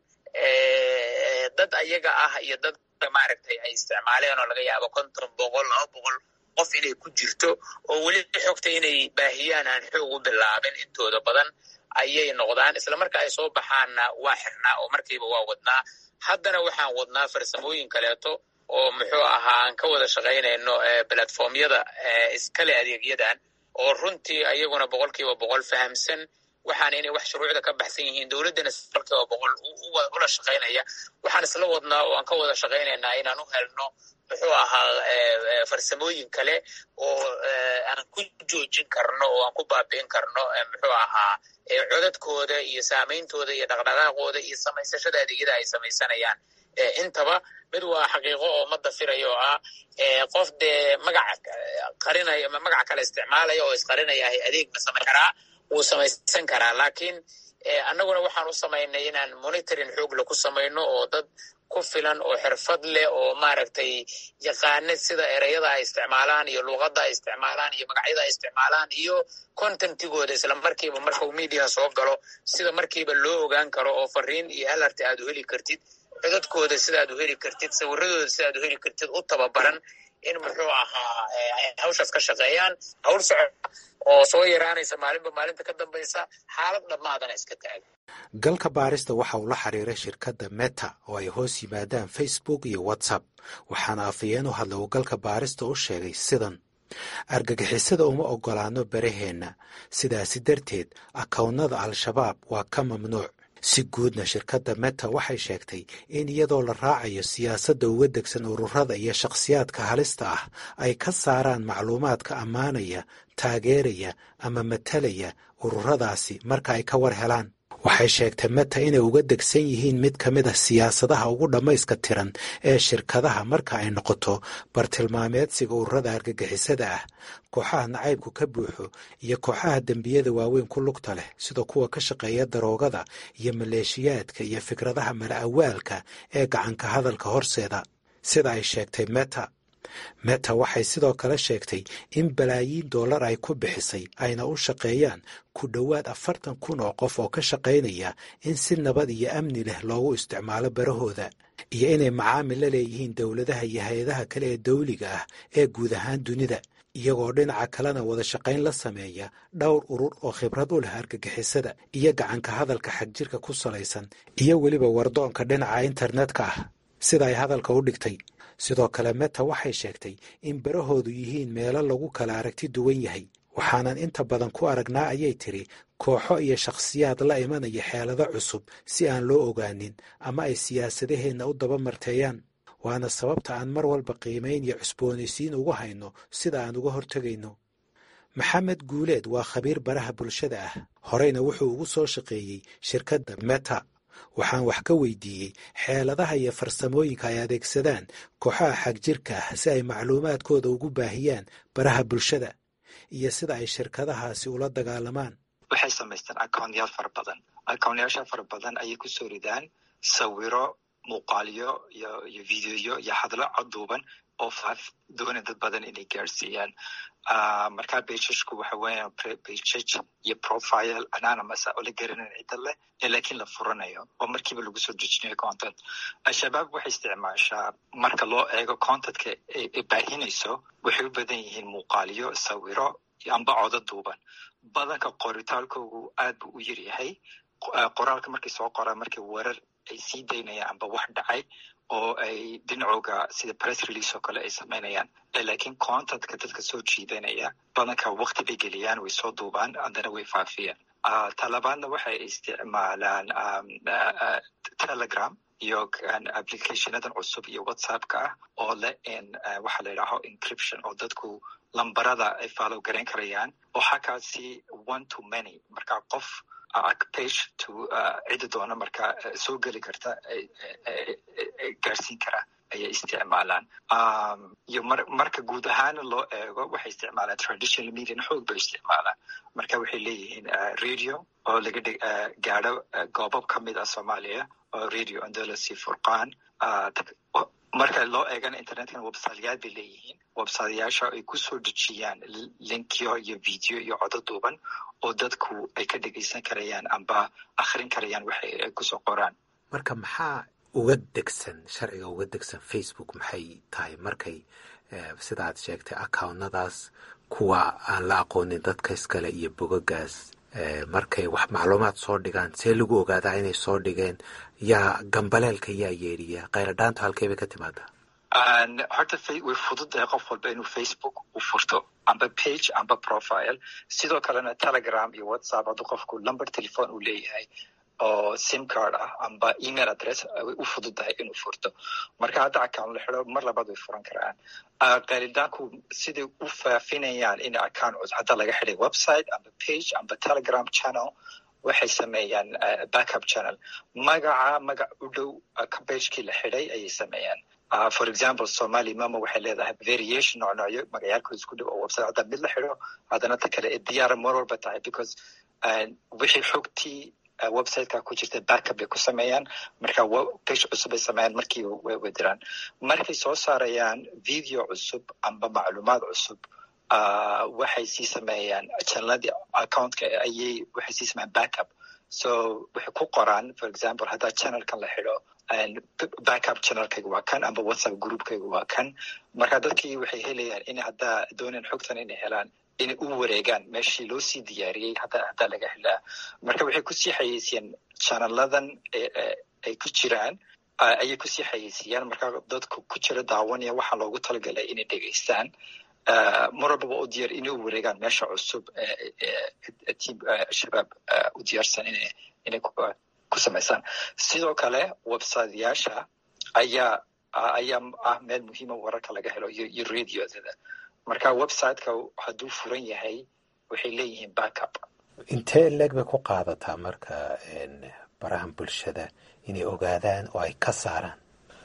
dad ayaga ah iyo dad maaragtay ay isticmaaleen oo laga yaabo konton boqol laba boqol qof inay ku jirto oo weli xogta inay baahiyaan aan xoog u bilaabin intooda badan ayay noqdaan isla marka ay soo baxaanna waa xirnaa oo markiiba waa wadnaa haddana waxaan wadnaa farsamooyin kaleeto oo muxuu ahaa aan ka wada shaqaynayno platformyada iskale adeegyadan oo runtii ayaguna boqolkiiba boqol fahamsan waxaan inay wax shuruucda ka baxsan yihiin dowladdana boqolkiiba boqol ula shaqaynaya waxaan isla wadnaa oo aan ka wada shaqaynaynaa inaan u helno muxuu ahaa farsamooyin kale oo aan ku joojin karno oo aan ku baabi'in karno muxuu ahaa codadkooda iyo saameyntooda iyo dhaqdhaqaaqooda iyo samaysashada adeegyada ay samaysanayaan intaba mid waa xaqiiqo oo ma dafirayo oo ah qof dee magac qarinaya ama magac kale isticmaalaya oo isqarinaya adeeg ma samayn karaa wuu samaysan karaa laakiin annaguna waxaan u samaynay inaan monitoring xoogle ku samayno oo dad ku filan oo xirfad leh oo maaragtay yaqaana sida ereyada ay isticmaalaan iyo luuqadda ay isticmaalaan iyo magacyada ay isticmaalaan iyo contentigooda isla markiiba markuu media soo galo sida markiiba loo ogaan karo oo fariin iyo alert aad u heli kartid codadkooda sidaad u heli kartid sawiradooda sidaad u heli kartid u tababaran in muxuu ahaa hawshaas ka shaqeeyaan hawl socod oo soo yaraanaysa maalinba maalinta ka dambaysa xaalad dhammaadana iska taaga galka baarista waxa uu la xiriiray shirkadda meta oo ay hoos yimaadaan facebook iyo whatsapp waxaana afayeen u hadla uu galka baarista u sheegay sidan argagixisada uma ogolaano baraheenna sidaasi darteed akownnada al-shabaab waa ka mamnuuc si guudna shirkadda meta waxay sheegtay in iyadoo la raacayo siyaasadda uga degsan ururada iyo shakhsiyaadka halista ah ay ka saaraan macluumaadka ammaanaya taageeraya ama matalaya ururadaasi marka ay ka war helaan waxay sheegtay meta inay uga degsan yihiin mid ka mid ah siyaasadaha ugu dhammayska tiran ee shirkadaha marka ay noqoto bartilmaameedsiga ururada argagixisada ah kooxaha nacaybku ka buuxo iyo kooxaha dembiyada waaweyn ku lugta leh sida kuwa ka shaqeeya daroogada iyo maleeshiyaadka iyo fikradaha mala-awaalka ee gacanka hadalka horseeda sida ay sheegtay meta meta waxay sidoo kale sheegtay in balaayiin dollar ay ku bixisay ayna u shaqeeyaan ku dhowaad afartan kun oo qof oo ka shaqaynaya in si nabad iyo amni leh loogu isticmaalo barahooda iyo inay macaamil la leeyihiin dowladaha iyo hay-adaha kale ee dawliga ah ee guud ahaan dunida iyagoo dhinaca kalena wada shaqayn la sameeya dhowr urur oo khibrad u leh argagixisada iyo gacanka hadalka xagjirka ku salaysan iyo weliba wardoonka dhinaca internetka ah sida ay hadalka u dhigtay sidoo kale meta waxay sheegtay in barahoodu yihiin meelo lagu kala aragti duwan yahay waxaanan inta badan ku aragnaa ayay tiri kooxo iyo shakhsiyaad la imanaya xeelado cusub si aan loo ogaanin ama ay siyaasadaheenna u daba marteeyaan waana sababta aan mar walba qiimayn iyo cusboonaysiin ugu hayno sida aan uga hortegayno maxamed guuleed waa khabiir baraha bulshada ah horeyna wuxuu ugu soo shaqeeyey shirkadda meta waxaan wax ka weydiiyey xeeladaha iyo farsamooyinka ay adeegsadaan kooxaha xagjirka ah si ay macluumaadkooda ugu baahiyaan baraha bulshada iyo sida ay shirkadahaasi ula dagaalamaan waxay samaystaan akownyaal fara badan akownyaasha fara badan ayay ku soo ridaan sawiro muuqaalyo iyo iyo videoyo iyo hadlo coduuban oo faaf doona dad badan inay gaarsiiyaan markaa bejajku waxa weeyaan bejaj iyo profile anonymous oo la garanan cidda leh ee laakiin la furanayo oo markiiba lagu soo dejinayo content al-shabaab waxay isticmaashaa marka loo eego contentka ay baahinayso waxay u badan yihiin muuqaalyo sawiro amba codo duuban badanka qoritaalkoogu aad buu u yaryahay qoraalka markay soo qoraan markay warar ay sii daynayaan amba wax dhacay oo ay dhinacooga sida press release oo kale ay samaynayaan laakiin contentka dadka soo jiidanaya badanka wakti bay geliyaan way soo duubaan haddana way faafiyaan talabaadna waxay isticmaalaan telegram iyo applicationadan cusub iyo whatsappka ah oo leh waxa la yidhaaho encryption oo dadku lambarada ay follow garayn karayaan oo xakaasi one to many marka qof page to cidi doona markaa soo geli karta gaarsiin karaa ayay isticmaalaan. iyo marka guud ahaan loo eego waxay isticmaalaan traditional mediana xoog bay isticmaalaan. marka waxay leeyihiin radio oo laga gaadho goobab ka mid ah Soomaaliya oo radio Andalus Furqaan. marka loo eegana internetka websiteyaal bay leeyihiin. websiteyaasha ay kusoo dejiyaan linkyo iyo video iyo codad duuban oo dadku ay ka dhegeysan karayaan amba akhrin karayaan waxay ay kusoo qoraan. marka maxaa uga degsan sharciga uga degsan Facebook maxay tahay markay sidaad sheegtay accountnadaas kuwa aan la aqoonin dadka iskale iyo bogagaas markay wax macluumaad soo dhigaan see lagu ogaadaa inay soo dhigeen yaa gambaleelka yaa yeedhiya qayladhaantu halkay bay ka timaadaa? horta way fududahay qof walba inuu Facebook u furto amba page amba profile. sidoo kalena Telegram iyo WhatsApp hadduu qofku number telephone uu leeyahay oo sim card ah amba email address way u fududahay inuu furto. marka hadda account la xidho mar labaad way furan karaan. qaylidaanku siday u faafinayaan in account hadda laga xidhay website amba page amba Telegram channel waxay sameeyaan backup channel. magaca magac u dhow ka pagekii la xidhay ayay sameeyaan. Uh, for example, Somali Mama waxay leedahay variation oo noocyo magacaalkooda isku dhow oo website hadda mid la xidho haddana ta kale diyaara mar walba tahay because wixii xogtii websiteka ku jirta backup bay ku sameeyaan. marka page cusub ay sameeyaan markii way diraan. markay soo saarayaan video cusub amba macluumaad cusub uh, waxay sii sameeyaan channeladii accountka ayay waxay sii sameeyaan backup. so waxay ku qoraan for example haddaa channelkan la xidho backup channelkayga waa kan amba WhatsApp groupkayga waa kan. marka dadkii waxay helayaan in haddaa dooneen xogtan inay helaan inay u wareegaan meeshii loo sii diyaariyey hadda haddaa laga helaa. marka waxay kusii xayeysiiyaan channeladan ay ku jiraan ayay kusii xayeysiiyaan. marka dadku ku jira daawanaya waxaa loogu talagalay inay dhegeystaan mar walbaba u diyaar inay u wareegaan meesha cusub team shabaab u diyaarsan inay inay ku samaysaan. sidoo kale websiteyaasha ayaa ayaa ah meel muhiima wararka laga helo iyo radiodada. marka websiteka hadduu furan yahay waxay leeyihiin backup. intee leeg bay ku qaadataa marka barahan bulshada inay ogaadaan oo ay ka saaraan?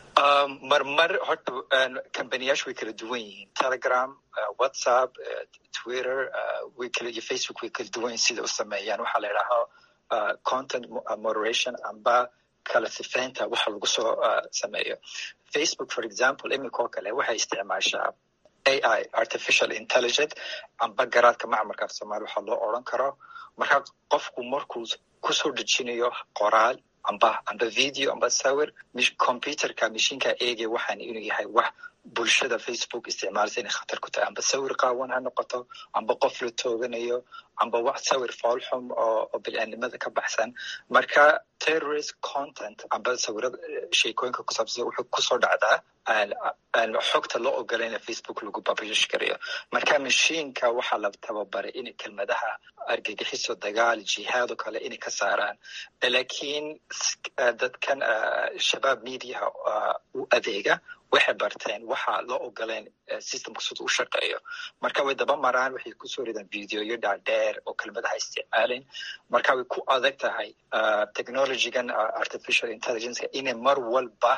marmar horta companiyaashu way kala duwan yihiin. Telegram, WhatsApp, Twitter way kala iyo Facebook way kala duwan yihiin sida u sameeyaan. waxaa la yidhaahaa Uh, content moderation amba kala sifeynta waxa lagu soo uh, sameeyo. Facebook for example imika oo kale waxay isticmaashaa A I artificial intelligence amba garaadka macmarka af Soomaali waxa loo oran karo. marka qofku markuu kusoo dejinayo qoraal amba amba video amba sawir mish computerka mishinka eegay waxaan inuu yahay wax bulshada Facebook isticmaalsa inay khatar ku tahay amba sawir qaawan ha noqoto amba qof la tooganayo amba wax sawir foolxum oo oo bil'aanimada ka baxsan. marka terrorist content amba sawirada sheekooyinka ku saabsan wuxuu kusoo dhacdaa aan xogta loo ogolayna Facebook lagu publish karayo. marka mashiinka waxaa la tababaray inay kelmadaha argagixiso dagaal jihaad oo kale inay ka saaraan. laakiin dadkan shabaab mediaha u adeega waxay barteen waxaa loo ogoleen systemka siduu u shaqeeyo. marka way daba maraan waxay kusoo ridaan videoyo dhaadheer oo kelmadaha isticmaaleen. marka way ku adag tahay technologygan artificial intelligence inay mar walba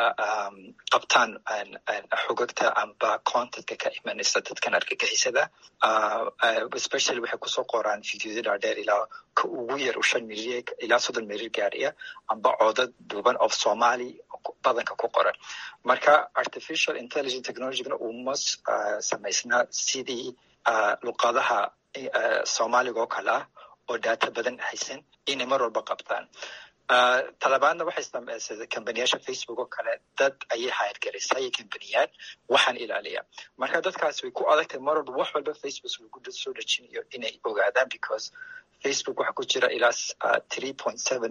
qabtaan xogagta amba contentka ka imanaysa dadkan argagixisada. especially waxay kusoo qoraan videoyo dhaadheer ilaa ka ugu yar shan milyan ilaa soddon milyan gaariya amba codad duuban of Soomaali badanka ku qoran. marka artificial intelligence technologygana uma samaysnaa sidii luqadaha Soomaaliga oo kale ah oo data badan haysan inay mar walba qabtaan. talabaadna waxay sameysay kambaniyasha Facebook oo kale dad ayay hayr garisay kambaniyad waxaan ilaaliya. marka dadkaas way ku adagtay mar walba wax walba Facebook lagu soo dejinayo inay ogaadaan because Facebook waxa ku jira ilaa three point seven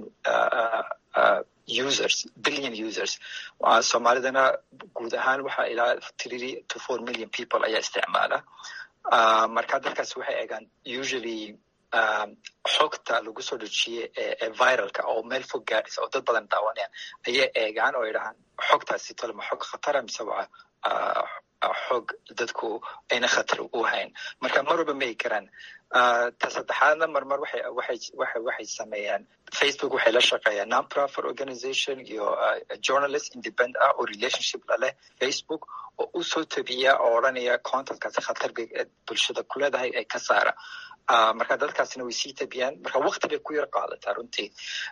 users billion users. Soomaalidana guud ahaan waxa ilaa three to four million people ayaa isticmaala. marka dadkaas waxay eegaan usually xogta lagu soo dejiyey ee viralka oo meel fog gaadhisa oo dad badan daawanayaan ayay eegaan oo yidhahaan xogtaasi tolma xog khatara mise waa xog dadku ayna khatar u hayn. Marka mar walba ma ay karaan. ta saddexaadna marmar waxay waxay waxay waxay sameeyaan Facebook waxay la shaqeeyaan non-profit organization iyo journalist independent ah oo relationship la leh Facebook oo u soo tabiya oo odhanaya contentkaasi khatar bay bulshada ku leedahay ay ka saara. marka dadkaasina way sii tabiyaan marka waqti bay ku yar qaadataa runtii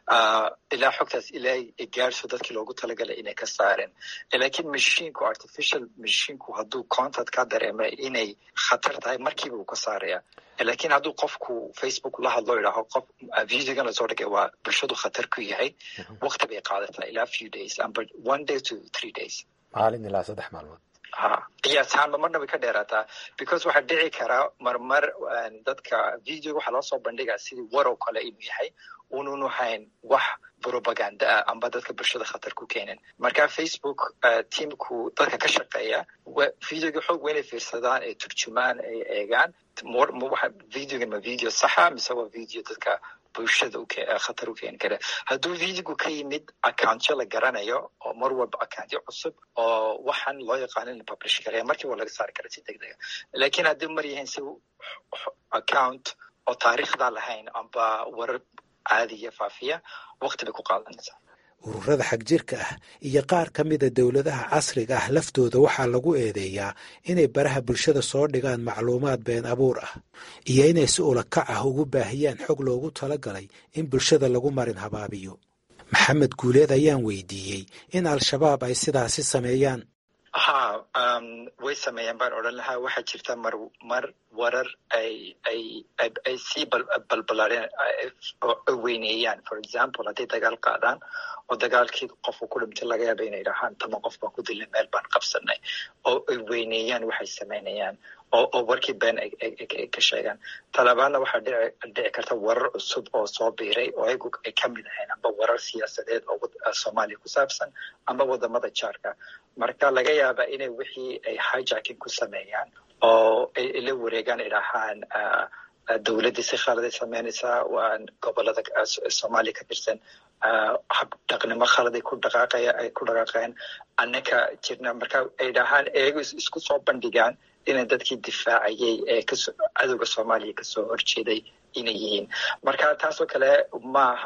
ilaa xogtaas ilaa ay gaarso dadkii loogu talagalay inay ka saareen. laakiin machinku artificial machinku hadduu content ka dareema inay khatar tahay markiiba uu ka saaraya. laakiin hadduu qofku Facebook la hadlo idhaaho qof videogan lasoo dhigay waa bulshadu khatar ku yahay waqti bay qaadataa ilaa few days amba one day to three days maalin ilaa saddex maalmood. ha qiyaasaanba marna way ka dheeraataa because waxaa dhici karaa marmar dadka video waxaa loo soo bandhigaa sidii war oo kale inuu yahay ununu hayn wax propaganda ah amba dadka bulshada khatar ku keenin. marka Facebook teamku dadka ka shaqeeya videoga xoog weynay fiirsadaan ay turjumaan ay eegaan videogan ma video saxa mise waa video dadka bulshada khatar u keeni kara. hadduu videogu ka yimid accountyo la garanayo oo mar walba accountyo cusub oo waxaan loo yaqaan in la publish karaya markii waa laga saari kara si degdega. laakiin haddii mar yahayn si account oo taariikhda lahayn amba warar caadiya faafiya waqti bay ku qaadanaysaa. ururada xagjirka ah iyo qaar ka mida dowladaha casriga ah laftooda waxaa lagu eedeeyaa inay baraha bulshada soo dhigaan macluumaad been abuur ah iyo inay si ulakac ah ugu baahiyaan xog loogu talagalay in bulshada lagu marin habaabiyo. maxamed guuleed ayaan weydiiyey in al-shabaab ay sidaasi sameeyaan. ha way sameeyaan baan odhan lahaa. waxaa jirta mar mar warar ay ay ay sii balbalaareen oo weyneeyaan. for example hadday dagaal qaadaan oo dagaalkii qofku ku dhintay laga yaaba inay dhahaan tama qof baan ku dilay meel baan qabsanay oo ay weyneeyaan waxay sameynayaan oo oo warkii been ay ka sheegaan. talabaadna waxaa dhici dhici karta warar cusub oo soo biiray oo ayagu ay ka mid ahayn amba warar siyaasadeed oo Soomaaliya ku saabsan amba wadamada jaarka. marka laga yaaba inay wixii ay hijacking ku sameeyaan oo ay la wareegaan ay dhahaan dowladda si khalad ay sameynaysaa waa gobolada Soomaaliya ka tirsan hab dhaqnimo khalad ay ku dhaqaaqaya ay ku dhaqaaqeen annaka jirna. marka ay dhahaan eego isku soo bandhigaan inay dadkii difaacayay ee cadowga Soomaaliya kasoo horjeeday inay yihiin. marka taasoo kale maaha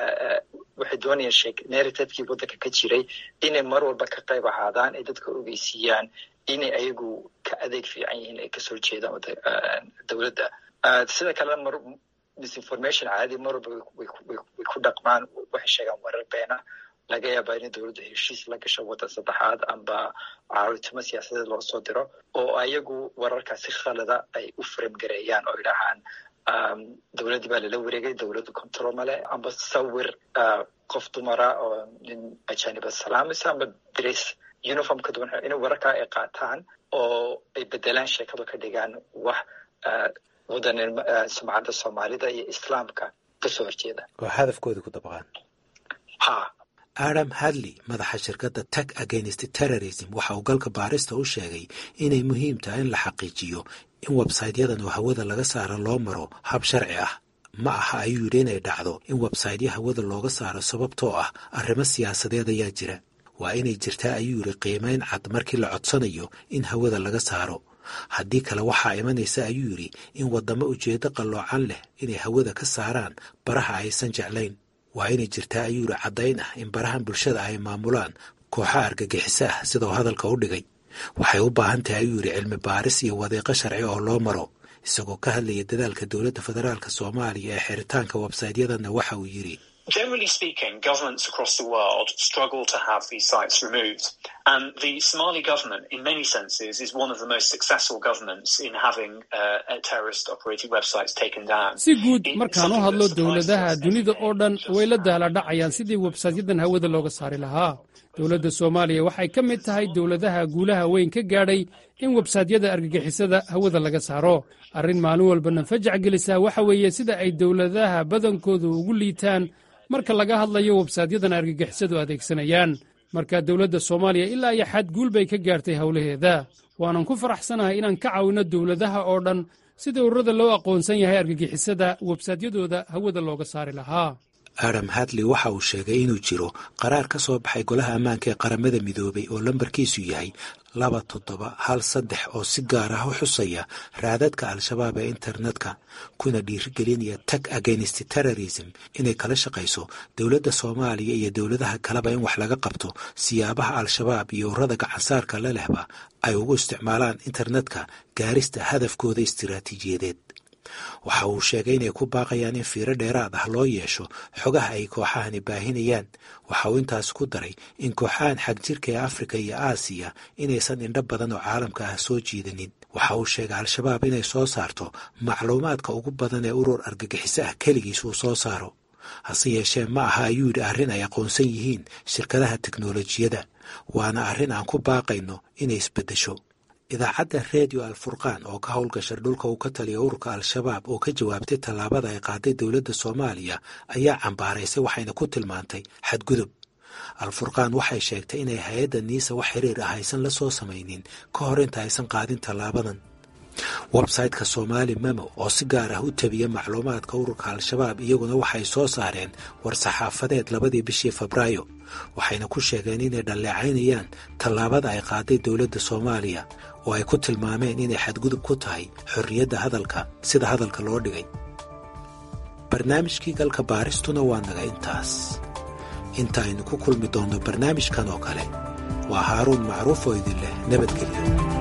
waxay doonayaan sheeg narrativekii waddanka ka jiray inay mar walba ka qayb ahaadaan ay dadka ogeysiiyaan inay ayagu ka adeeg fiican yihiin ay kasoo jeedaan dowladda. sida kale mar misinformation caadi mar walba way ku dhaqmaan waxay sheegaan warar beena. laga yaabaa in dowladda heshiis la gasho waddan saddexaad amba caawitimo siyaasadeed loo soo diro oo ayagu wararkaasi khalada ay u frame gareeyaan oo idhahaan dowladda baa lala wareegay dowladda control male amba sawir qof dumara oo nin ajaaniba salaamaysa amba dress uniform ka duwan inay wararkaa ay qaataan oo ay bedelaan sheekada ka dhigaan wax waddan sumcadda Soomaalida iyo Islaamka kasoo horjeeda oo hadafkooda ku dabaqaan. ha adam hadley madaxa shirkadda tech against terrorism waxa uu galka baarista u sheegay inay muhiim tahay in la xaqiijiyo in websaytyadan oo hawada laga saaro loo maro hab sharci ah. ma aha ayuu yidhi inay dhacdo in websaytya hawada looga saaro sababtoo ah arrimo siyaasadeed ayaa jira. waa inay jirtaa ayuu yidhi qiimayn cad markii la codsanayo in hawada laga saaro. haddii kale waxaa imanaysa ayuu yidhi in waddamo ujeeddo qalloocan leh inay hawada ka saaraan baraha aysan jeclayn. waa inay jirtaa ayuu yidhi caddayn ah in barahan bulshada ay maamulaan kooxa argagixiso ah sidoo hadalka u dhigay. waxay u baahan tahay ayuu yidhi cilmi baaris iyo wadiiqo sharci oo loo maro. isagoo ka hadlaya dadaalka dowladda federaalka Soomaaliya ee xiritaanka websaytyadanna waxa uu yidhi Generally speaking, governments across the world struggle to have these sites removed. And the Somali government, in many senses, is one of the most successful governments in having uh, terrorist operating websites taken down. si guud markaan u hadlo dowladaha dunida oo dhan way la daala dhacayaan sidii websaytyadan hawada looga saari lahaa. dowladda Soomaaliya waxay ka mid tahay dowladaha guulaha weyn ka gaadhay in websaytyada argagixisada hawada laga saaro. arrin maalin walba nafajac gelisa waxa weeye sida ay dowladaha badankoodu ugu liitaan marka laga hadlayo websaytyadan argagixisadu adeegsanayaan. marka dowladda Soomaaliya ilaa iyo xad guul bay ka gaartay hawlaheeda. waanan ku faraxsanahay inaan ka caawino dowladaha oo dhan sida ururada loo aqoonsan yahay argagixisada websaytyadooda hawada looga saari lahaa. adam hadley waxa uu sheegay inuu jiro qaraar ka soo baxay golaha ammaanka ee qaramada midoobay oo lambarkiisu yahay laba toddoba hal saddex oo si gaar ah u xusaya raadadka al-shabaab ee internetka kuna dhiirigelinaya tag against terrorism inay kala shaqayso dowladda soomaaliya iyo dowladaha kaleba in wax laga qabto siyaabaha al-shabaab iyo ururada gacansaarka la lehba ay ugu isticmaalaan internetka gaarista hadafkooda istiraatiijiyadeed. waxa uu sheegay inay ku baaqayaan in fiiro dheeraad ah loo yeesho xogaha ay kooxahani baahinayaan. waxa uu intaas ku daray in kooxahan xagjirka ee afrika iyo aasiya inaysan indho badan oo caalamka ah soo jiidanin. waxa uu sheegay al-shabaab inay soo saarto macluumaadka ugu badan ee urur argagixiso ah keligiis uu soo saaro. hase yeeshee ma aha ayuu yidhi arrin ay aqoonsan yihiin shirkadaha teknolojiyadda, waana arrin aan ku baaqayno inay isbeddesho. idaacadda redio alfurqaan oo ka howlgasha dhulka uu ka taliya ururka al-shabaab oo ka jawaabtay tallaabada ay qaaday dowladda soomaaliya ayaa cambaaraysay waxayna ku tilmaantay xadgudub. alfurqaan waxay sheegtay inay hay-adda niisa wax xiriir ah aysan la soo samaynin ka hor inta aysan qaadin tallaabadan. websayte-ka Somali Memo oo si gaar ah u tabiya macluumaadka ururka al-shabaab iyaguna waxay soo saareen war saxaafadeed labadii bishii Febraayo, waxayna ku sheegeen inay dhaleecaynayaan tallaabada ay qaaday dowladda Soomaaliya oo ay ku tilmaameen inay xadgudub ku tahay xorriyadda hadalka sida hadalka loo dhigay. barnaamijkii galka baaristuna waa naga intaas. inta aynu ku kulmi doonno barnaamijkan oo kale waa Haaruun Macruuf oo idin leh nabadgelyo.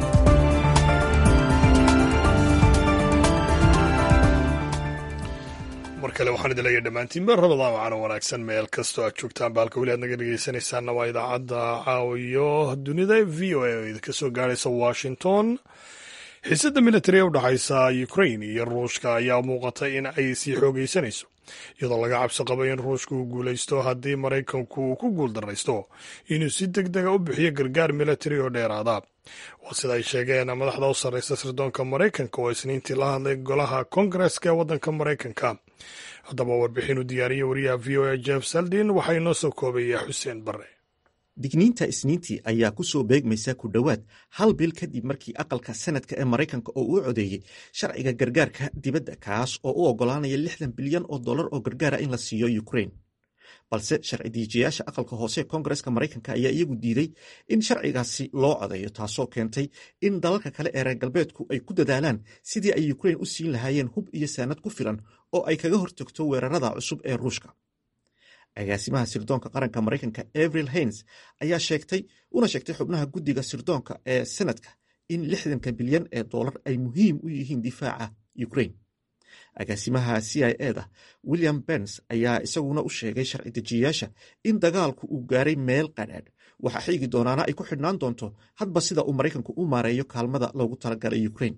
mar kale waxaan idin leeyahay dhammaantiinba rabadaan waxaana wanaagsan meel kastoo aad joogtaan baalka weli aad naga dhegaysanaysaanna waa idaacadda caawiyo dunida v o a oo idinka soo gaaraysa washington. xiisadda militari ee u dhexaysa ukraine iyo ruushka ayaa muuqata in ay sii xoogaysanayso iyadoo laga cabsi qabo in ruushka uu guulaysto haddii maraykanku uu ku guuldarraysto inuu si deg dega u bixiyo gargaar militari oo dheeraada. waa sida ay sheegeen madaxda u sarraysa sirdoonka maraykanka oo isniintii la hadlay golaha koongareska ee waddanka maraykanka. haddaba warbixin u diyaariyey wariyaha v o a jeff saldin waxaa inoo soo koobaya xuseen barre. digniinta isniintii ayaa ku soo beegmaysa ku dhowaad hal bil kadib markii aqalka sanadka ee maraykanka oo uu codeeyey sharciga gargaarka dibadda kaas oo u oggolaanaya lixdan bilyan oo dollar oo gargaara in la siiyo ukraine. balse sharci dejiyayaasha aqalka hoose ee koongareska maraykanka ayaa iyagu diiday in sharcigaasi loo codeeyo, taasoo keentay in dalalka kale ee reer galbeedku ay ku dadaalaan sidii ay ukraine u siin lahaayeen hub iyo saanad ku filan oo ay kaga hortagto weerarada cusub ee ruushka. agaasimaha sirdoonka qaranka maraykanka Avril Haines ayaa sheegtay una sheegtay xubnaha guddiga sirdoonka ee sanadka in lixdanka bilyan ee dollar ay muhiim u yihiin difaaca Ukraine. agaasimaha C I A da William Burns ayaa isaguna u sheegay sharci dejiyayaasha in dagaalku uu gaaray meel qadhaadh, waxa xiigi doonaana ay ku xidhnaan doonto hadba sida uu maraykanku u maareeyo kaalmada loogu talagalay Ukraine.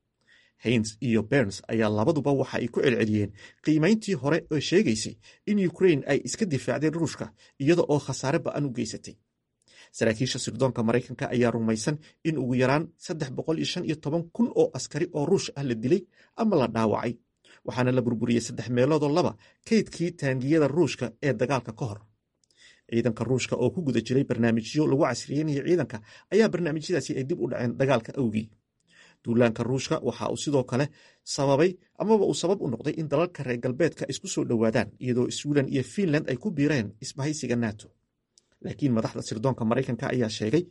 Haines iyo Burns ayaa labaduba waxa ay ku celceliyeen qiimayntii hore oo sheegaysay in Ukraine ay iska difaacdeen ruushka iyada oo khasaare ba'an u geysatay. saraakiisha sirdoonka maraykanka ayaa rumaysan in ugu yaraan saddex boqol iyo shan iyo toban kun oo askari oo ruush ah la dilay ama la dhaawacay, waxaana la burburiyey saddex meeloodoo laba kaydkii taangiyada ruushka ee dagaalka ka hor. ciidanka ruushka oo ku guda jiray barnaamijyo lagu casriyeynaya ciidanka ayaa barnaamijyadaasi ay dib u dhaceen dagaalka awgii. duulaanka ruushka waxa uu sidoo kale sababay amaba uu sabab u noqday in dalalka reer galbeedka isku soo dhowaadaan iyadoo Sweden iyo Finland ay ku biireen isbahaysiga NATO. laakiin madaxda sirdoonka maraykanka ayaa sheegay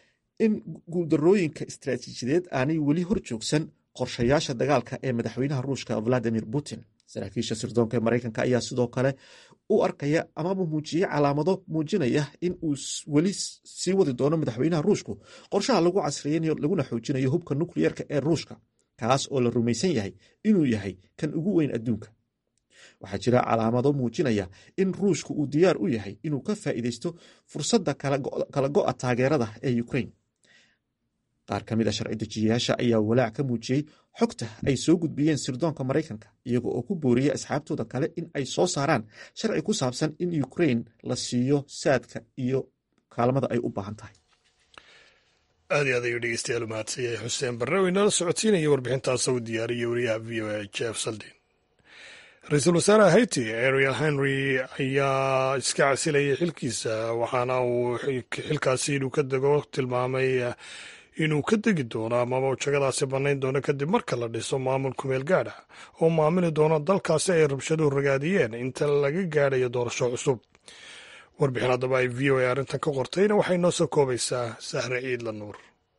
in guuldarrooyinka istiraatiijiyadeed aanay weli hor joogsan qorshayaasha dagaalka ee madaxweynaha ruushka Vladimir Putin. saraakiisha sirdoonka ee maraykanka ayaa sidoo kale u arkaya amaba muujiyey calaamado muujinaya in uu weli sii wadi doono madaxweynaha ruushku qorshaha lagu casriyeynayo laguna xoojinayo hubka nukliyeerka ee ruushka, kaas oo la rumaysan yahay inuu yahay kan ugu weyn adduunka. waxaa jira calaamado muujinaya in ruushku uu diyaar u yahay inuu ka faa'iidaysto fursadda kala go'a taageerada ee Ukraine. qaar ka mid a sharci dejiyayaasha ayaa walaac ka muujiyey xogta ay soo gudbiyeen sirdoonka maraykanka iyaga oo ku booriyey asxaabtooda kale in ay soo saaraan sharci ku saabsan in Ukraine la siiyo saadka iyo kaalmada ay u baahan tahay. aad iyo aad ayuu dhegeystayaal u mahadsanyahay xuseen barre oo inala socodsiinaya warbixintaas u diyaariyey wariyaha v o a Jeff Saldin. ra-iisul wasaaraha Haiti Ariel Henry ayaa iska casilayay xilkiisa waxaana uu xilkaasi inuu ka dego tilmaamay inuu ka degi doono amaba jagadaasi bannayn doono kadib marka la dhiso maamul kumeel gaadh ah oo maamuli doono dalkaasi ay rabshaduhu ragaadiyeen inta laga gaadhayo doorasho cusub. warbixin haddaba ay v o a arrintan ka qortayna waxay noo soo koobaysaa Sahre Ciidla Nuur.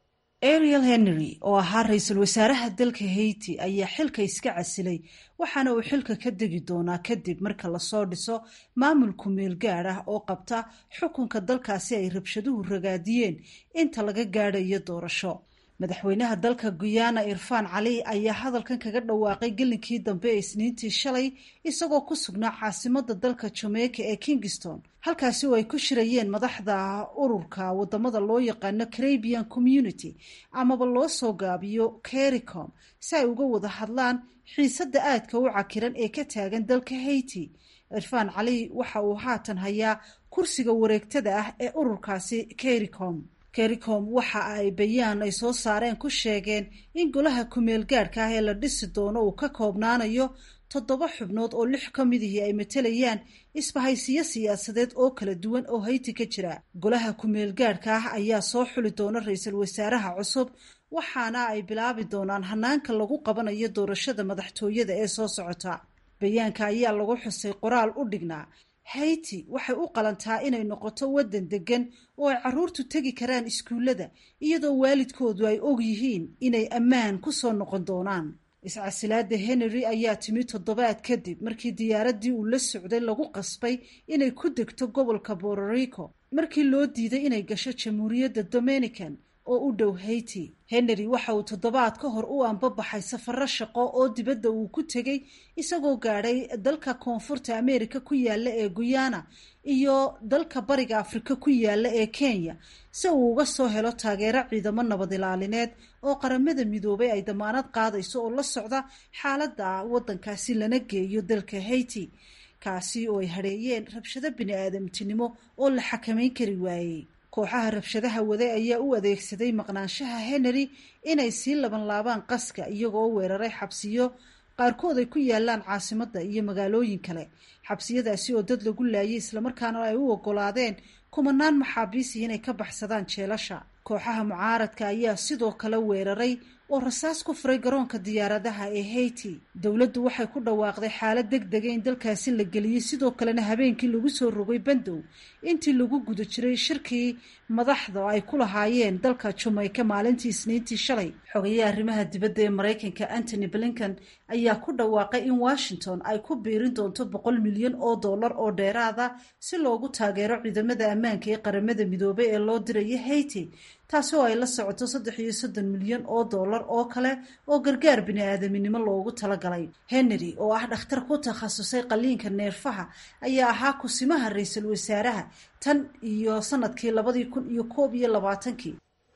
Ariel Henry oo ahaa ra-iisul wasaaraha dalka Haiti ayaa xilka iska casilay waxaana uu xilka ka degi doonaa kadib marka lasoo dhiso maamul kumeel gaadh ah oo qabta xukunka dalkaasi ay rabshaduhu ragaadiyeen inta laga gaadhayo doorasho. madaxweynaha dalka Guyana Irfaan Cali ayaa hadalkan kaga dhawaaqay gelinkii dambe ee Isniintii shalay isagoo ku sugnaa caasimadda dalka Jamaica ee Kingston, halkaasi oo ay ku shirayeen madaxda ururka wadamada loo yaqaano Caribbean Community amaba loo soo gaabiyo CARICOM si ay uga wada hadlaan xiisadda aadka u cakiran ee ka taagan dalka Haiti. Irfaan Cali waxa uu haatan hayaa kursiga wareegtada ah ee ururkaasi CARICOM. CARICOM waxa ay bayaan ay soo saareen ku sheegeen in golaha kumeel gaadhka ah ee la dhisi doono uu ka koobnaanayo toddoba xubnood oo lix ka midihii ay matalayaan isbahaysiyo siyaasadeed oo kala duwan oo Haiti ka jira. golaha kumeel gaadhka ah ayaa soo xuli doona ra-iisul wasaaraha cusub waxaana ay bilaabi doonaan hanaanka lagu qabanayo doorashada madaxtooyada ee soo socota. bayaanka ayaa lagu xusay qoraal u dhignaa Haiti waxay u qalantaa inay noqoto waddan degan oo ay carruurtu tegi karaan iskuullada iyadoo waalidkoodu ay og yihiin inay ammaan ku soo noqon doonaan. iscasilaada Henry ayaa timi toddobaad kadib markii diyaaraddii uu la socday lagu qasbay inay ku degto gobolka Puerto Rico markii loo diiday inay gasho Jamhuuriyadda Dominican oo u dhow Haiti. Henry waxa uu toddobaad ka hor u anbabaxay safarro shaqo oo dibadda uu ku tegey isagoo gaadhay dalka koonfurta Ameerika ku yaala ee Guyana iyo dalka bariga Afrika ku yaala ee Kenya si uu uga soo helo taageero ciidamo nabad ilaalineed oo qaramada midoobay ay damaanad qaadayso oo la socda xaaladda waddankaasi lana geeyo dalka Haiti, kaasi oo ay hadheeyeen rabshado bini'aadamtinimo oo la xakamayn kari waayey. kooxaha rabshadaha waday ayaa u adeegsaday maqnaanshaha Henry inay sii laban laabaan qaska iyagoo weeraray xabsiyo qaarkood ay ku yaalaan caasimadda iyo magaalooyin kale. xabsiyadaasi oo dad lagu laayay islamarkaana ay u ogolaadeen kumanaan maxaabiis inay ka baxsadaan jeelasha. kooxaha mucaaradka ayaa sidoo kale weeraray oo rasaas ku furay garoonka diyaaradaha ee Haiti. dowladdu waxay ku dhawaaqday xaalad degdeg ah in dalkaasi la geliyay sidoo kalena habeenkii lagu soo rogay bandow intii lagu guda jiray shirkii madaxda ay ku lahaayeen dalka Jamaica maalintii Isniintii shalay. xogayaha arrimaha dibadda ee Mareykanka Antony Blinken ayaa ku dhawaaqay in Washington ay ku biirin doonto boqol milyan oo dollar oo dheeraada si loogu taageero ciidamada ammaanka ee qaramada midoobay ee loo dirayo Haiti, taasi oo ay la socoto saddex iyo soddon milyan oo dollar oo kale oo gargaar bini'aadaminimo loogu talagalay. Henry oo ah dhakhtar ku takhasusay qaliinka neerfaha ayaa ahaa kusimaha ra-iisul wasaaraha tan iyo sanadkii labadii kun iyo koob iyo labaatankii.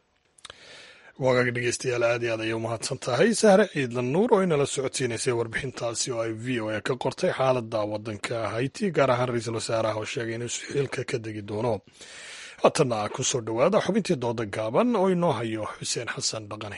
waagaga dhegeystayaal aad iyo aad ayay umahadsan tahay Sahre Ciidla Nuur oo inala socodsiinaysay warbixintaasi oo ay v o a ka qortay xaaladda waddanka Haiti, gaar ahaan ra-iisul wasaaraha oo sheegay inuu xilka ka degi doono. haatana ku soo dhowaada xubintii dooda gaaban oo inoo hayo Xuseen Xasan Dhaqane.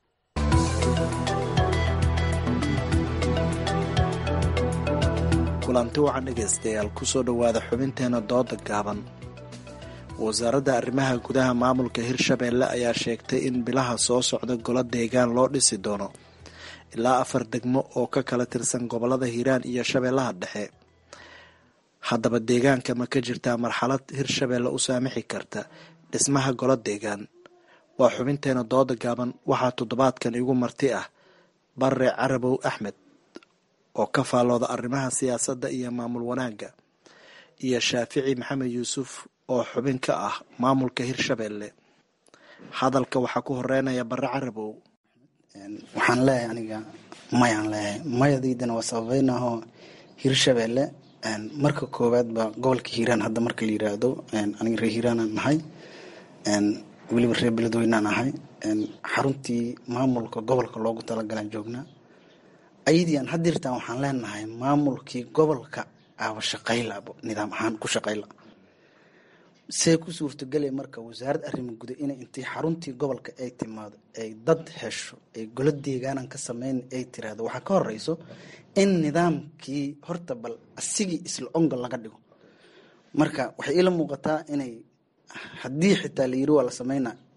kulanti wacan dhegeystayaal kusoo dhowaada xubinteena dooda gaaban. wasaaradda arrimaha gudaha maamulka Hirshabeelle ayaa sheegtay in bilaha soo socda golo deegaan loo dhisi doono ilaa afar degmo oo ka kala tirsan gobolada Hiiraan iyo Shabeellaha Dhexe. haddaba deegaanka ma ka jirtaa marxalad Hirshabeelle u saamixi karta dhismaha golo deegaan? waa xubinteena dooda gaaban. waxaa toddobaadkan igu marti ah Barre Carabow Axmed oo ka faalooda arrimaha siyaasadda iyo maamul wanaagga, iyo Shaafici Maxamed Yuusuf oo xubin ka ah maamulka Hirshabeelle. hadalka waxaa ku horeynaya Barre Carabow. waxaan leeyahay aniga mayaan leeyahay mayadiidana waa sababeynahoo Hirshabeelle marka koowaad ba gobolka Hiiraan hadda marka la yiraahdo aniga reer Hiiraan nahay weliba reer beledweynaan ahay xaruntii maamulka gobolka loogu talagalay joognaa aydiyan hadirtaan waxaan leenahay maamulkii gobolka aaba shaqaylaabo nidaam ahaan ku shaqayla see ku suurtagelay marka wasaaradda arrimaha gudaha inay intii xaruntii gobolka ay timaado ay dad hesho ay golo deegaanan ka sameyn ay tiraahdo waxaa ka horeyso in nidaamkii horta bal asigii isla onga laga dhigo. marka waxay ila muuqataa inay haddii xitaa la yiri waa la sameynaa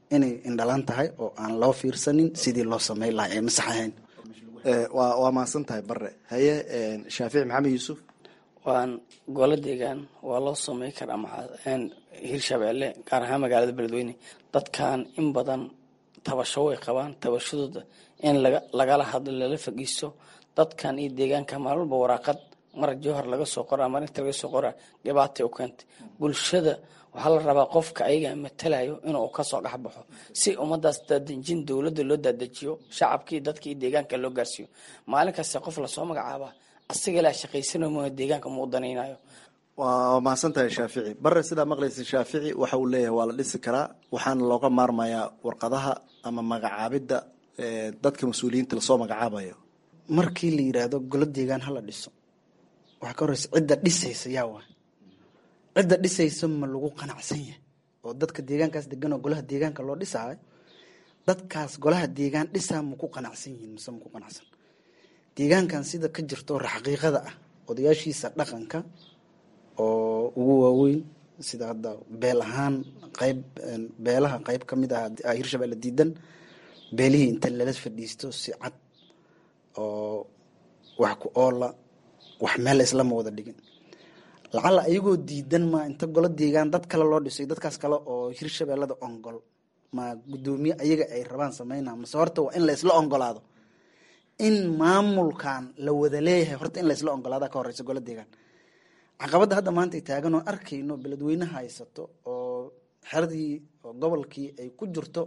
inay indhalaan tahay oo aan loo fiirsanin sidii loo sameyn lahaa ee masax ahayn. waa waa mahadsan tahay bare. haye shaafici maxamed yuusuf. waan golo deegaan waa loo samey karaa hirshabeelle gaar ahaan magaalada beledweyne. dadkan in badan tabasho way qabaan, tabashadooda in lagala hadlo lala fagiisto. dadkan iyo deegaanka maalin walba waraaqad mar jowhar laga soo qoraa mar inta laga soo qoraa dhibaatay u keentay bulshada. waxaa la rabaa qofka ayaga matalayo inuu kasoo dhexbaxo si ummadaas daadejin dowladda loo daadajiyo, shacabkii dadkii deegaanka loo gaarsiiyo. maalin kasta qof lasoo magacaaba asiga ilaa shaqaysanayo mooya deegaanka ma u danaynayo. waa mahadsan tahay shaafici. bare sidaa maqlaysa shaafici waxa uu leeyahay waa la dhisi karaa, waxaana looga maarmayaa warqadaha ama magacaabidda dadka mas-uuliyiinta lasoo magacaabayo. markii la yiraahdo golo deegaan hala dhiso, waxaa ka horeysa cidda dhisaysa yaa waay. cidda dhisaysa ma lagu qanacsan yahay oo dadka deegaankaas degan oo golaha deegaanka loo dhisahay, dadkaas golaha deegaan dhisaa ma ku qanacsan yihiin mise ma ku qanacsan. deegaankan sida ka jirto xaqiiqada ah, odayaashiisa dhaqanka oo ugu waaweyn sida hadda beel ahaan qayb beelaha qayb ka mid ah hirshabeelle diidan, beelihii inta lala fadhiisto si cad oo wax ku oola wax meel islama wada dhigin. lacala ayagoo diidan ma inta golo deegaan dad kale loo dhisay, dadkaas kale oo hirshabeellada ongol ma gudoomiye ayaga ay rabaan sameynaa mase horta waa in la isla ongolaado in maamulkan la wada leeyahay. horta in la isla ongolaada ka horeysa golo deegaan. caqabadda hadda maanta ay taagan oo arkayno beledweyne haysato oo xeradii oo gobolkii ay ku jirto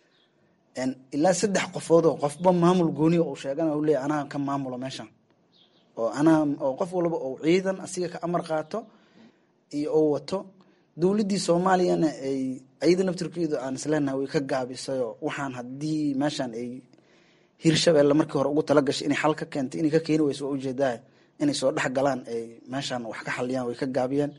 ilaa saddex qofood oo qofba maamul gooniya uu sheegana uu leeyahay anaa ka maamulo meeshan, oo anaa oo qof walba oo ciidan asiga ka amar qaato iyo oo wato. dowladdii soomaaliyana ay ayada naftirkeedu aan isleenahay way ka gaabisayoo waxaan haddii meeshan ay hirshabeelle markii hore ugu tala gashay inay xal ka keentay inay ka keeni weyso waa ujeedaa inay soo dhex galaan ay meeshan wax ka xaliyaan way ka gaabiyeen.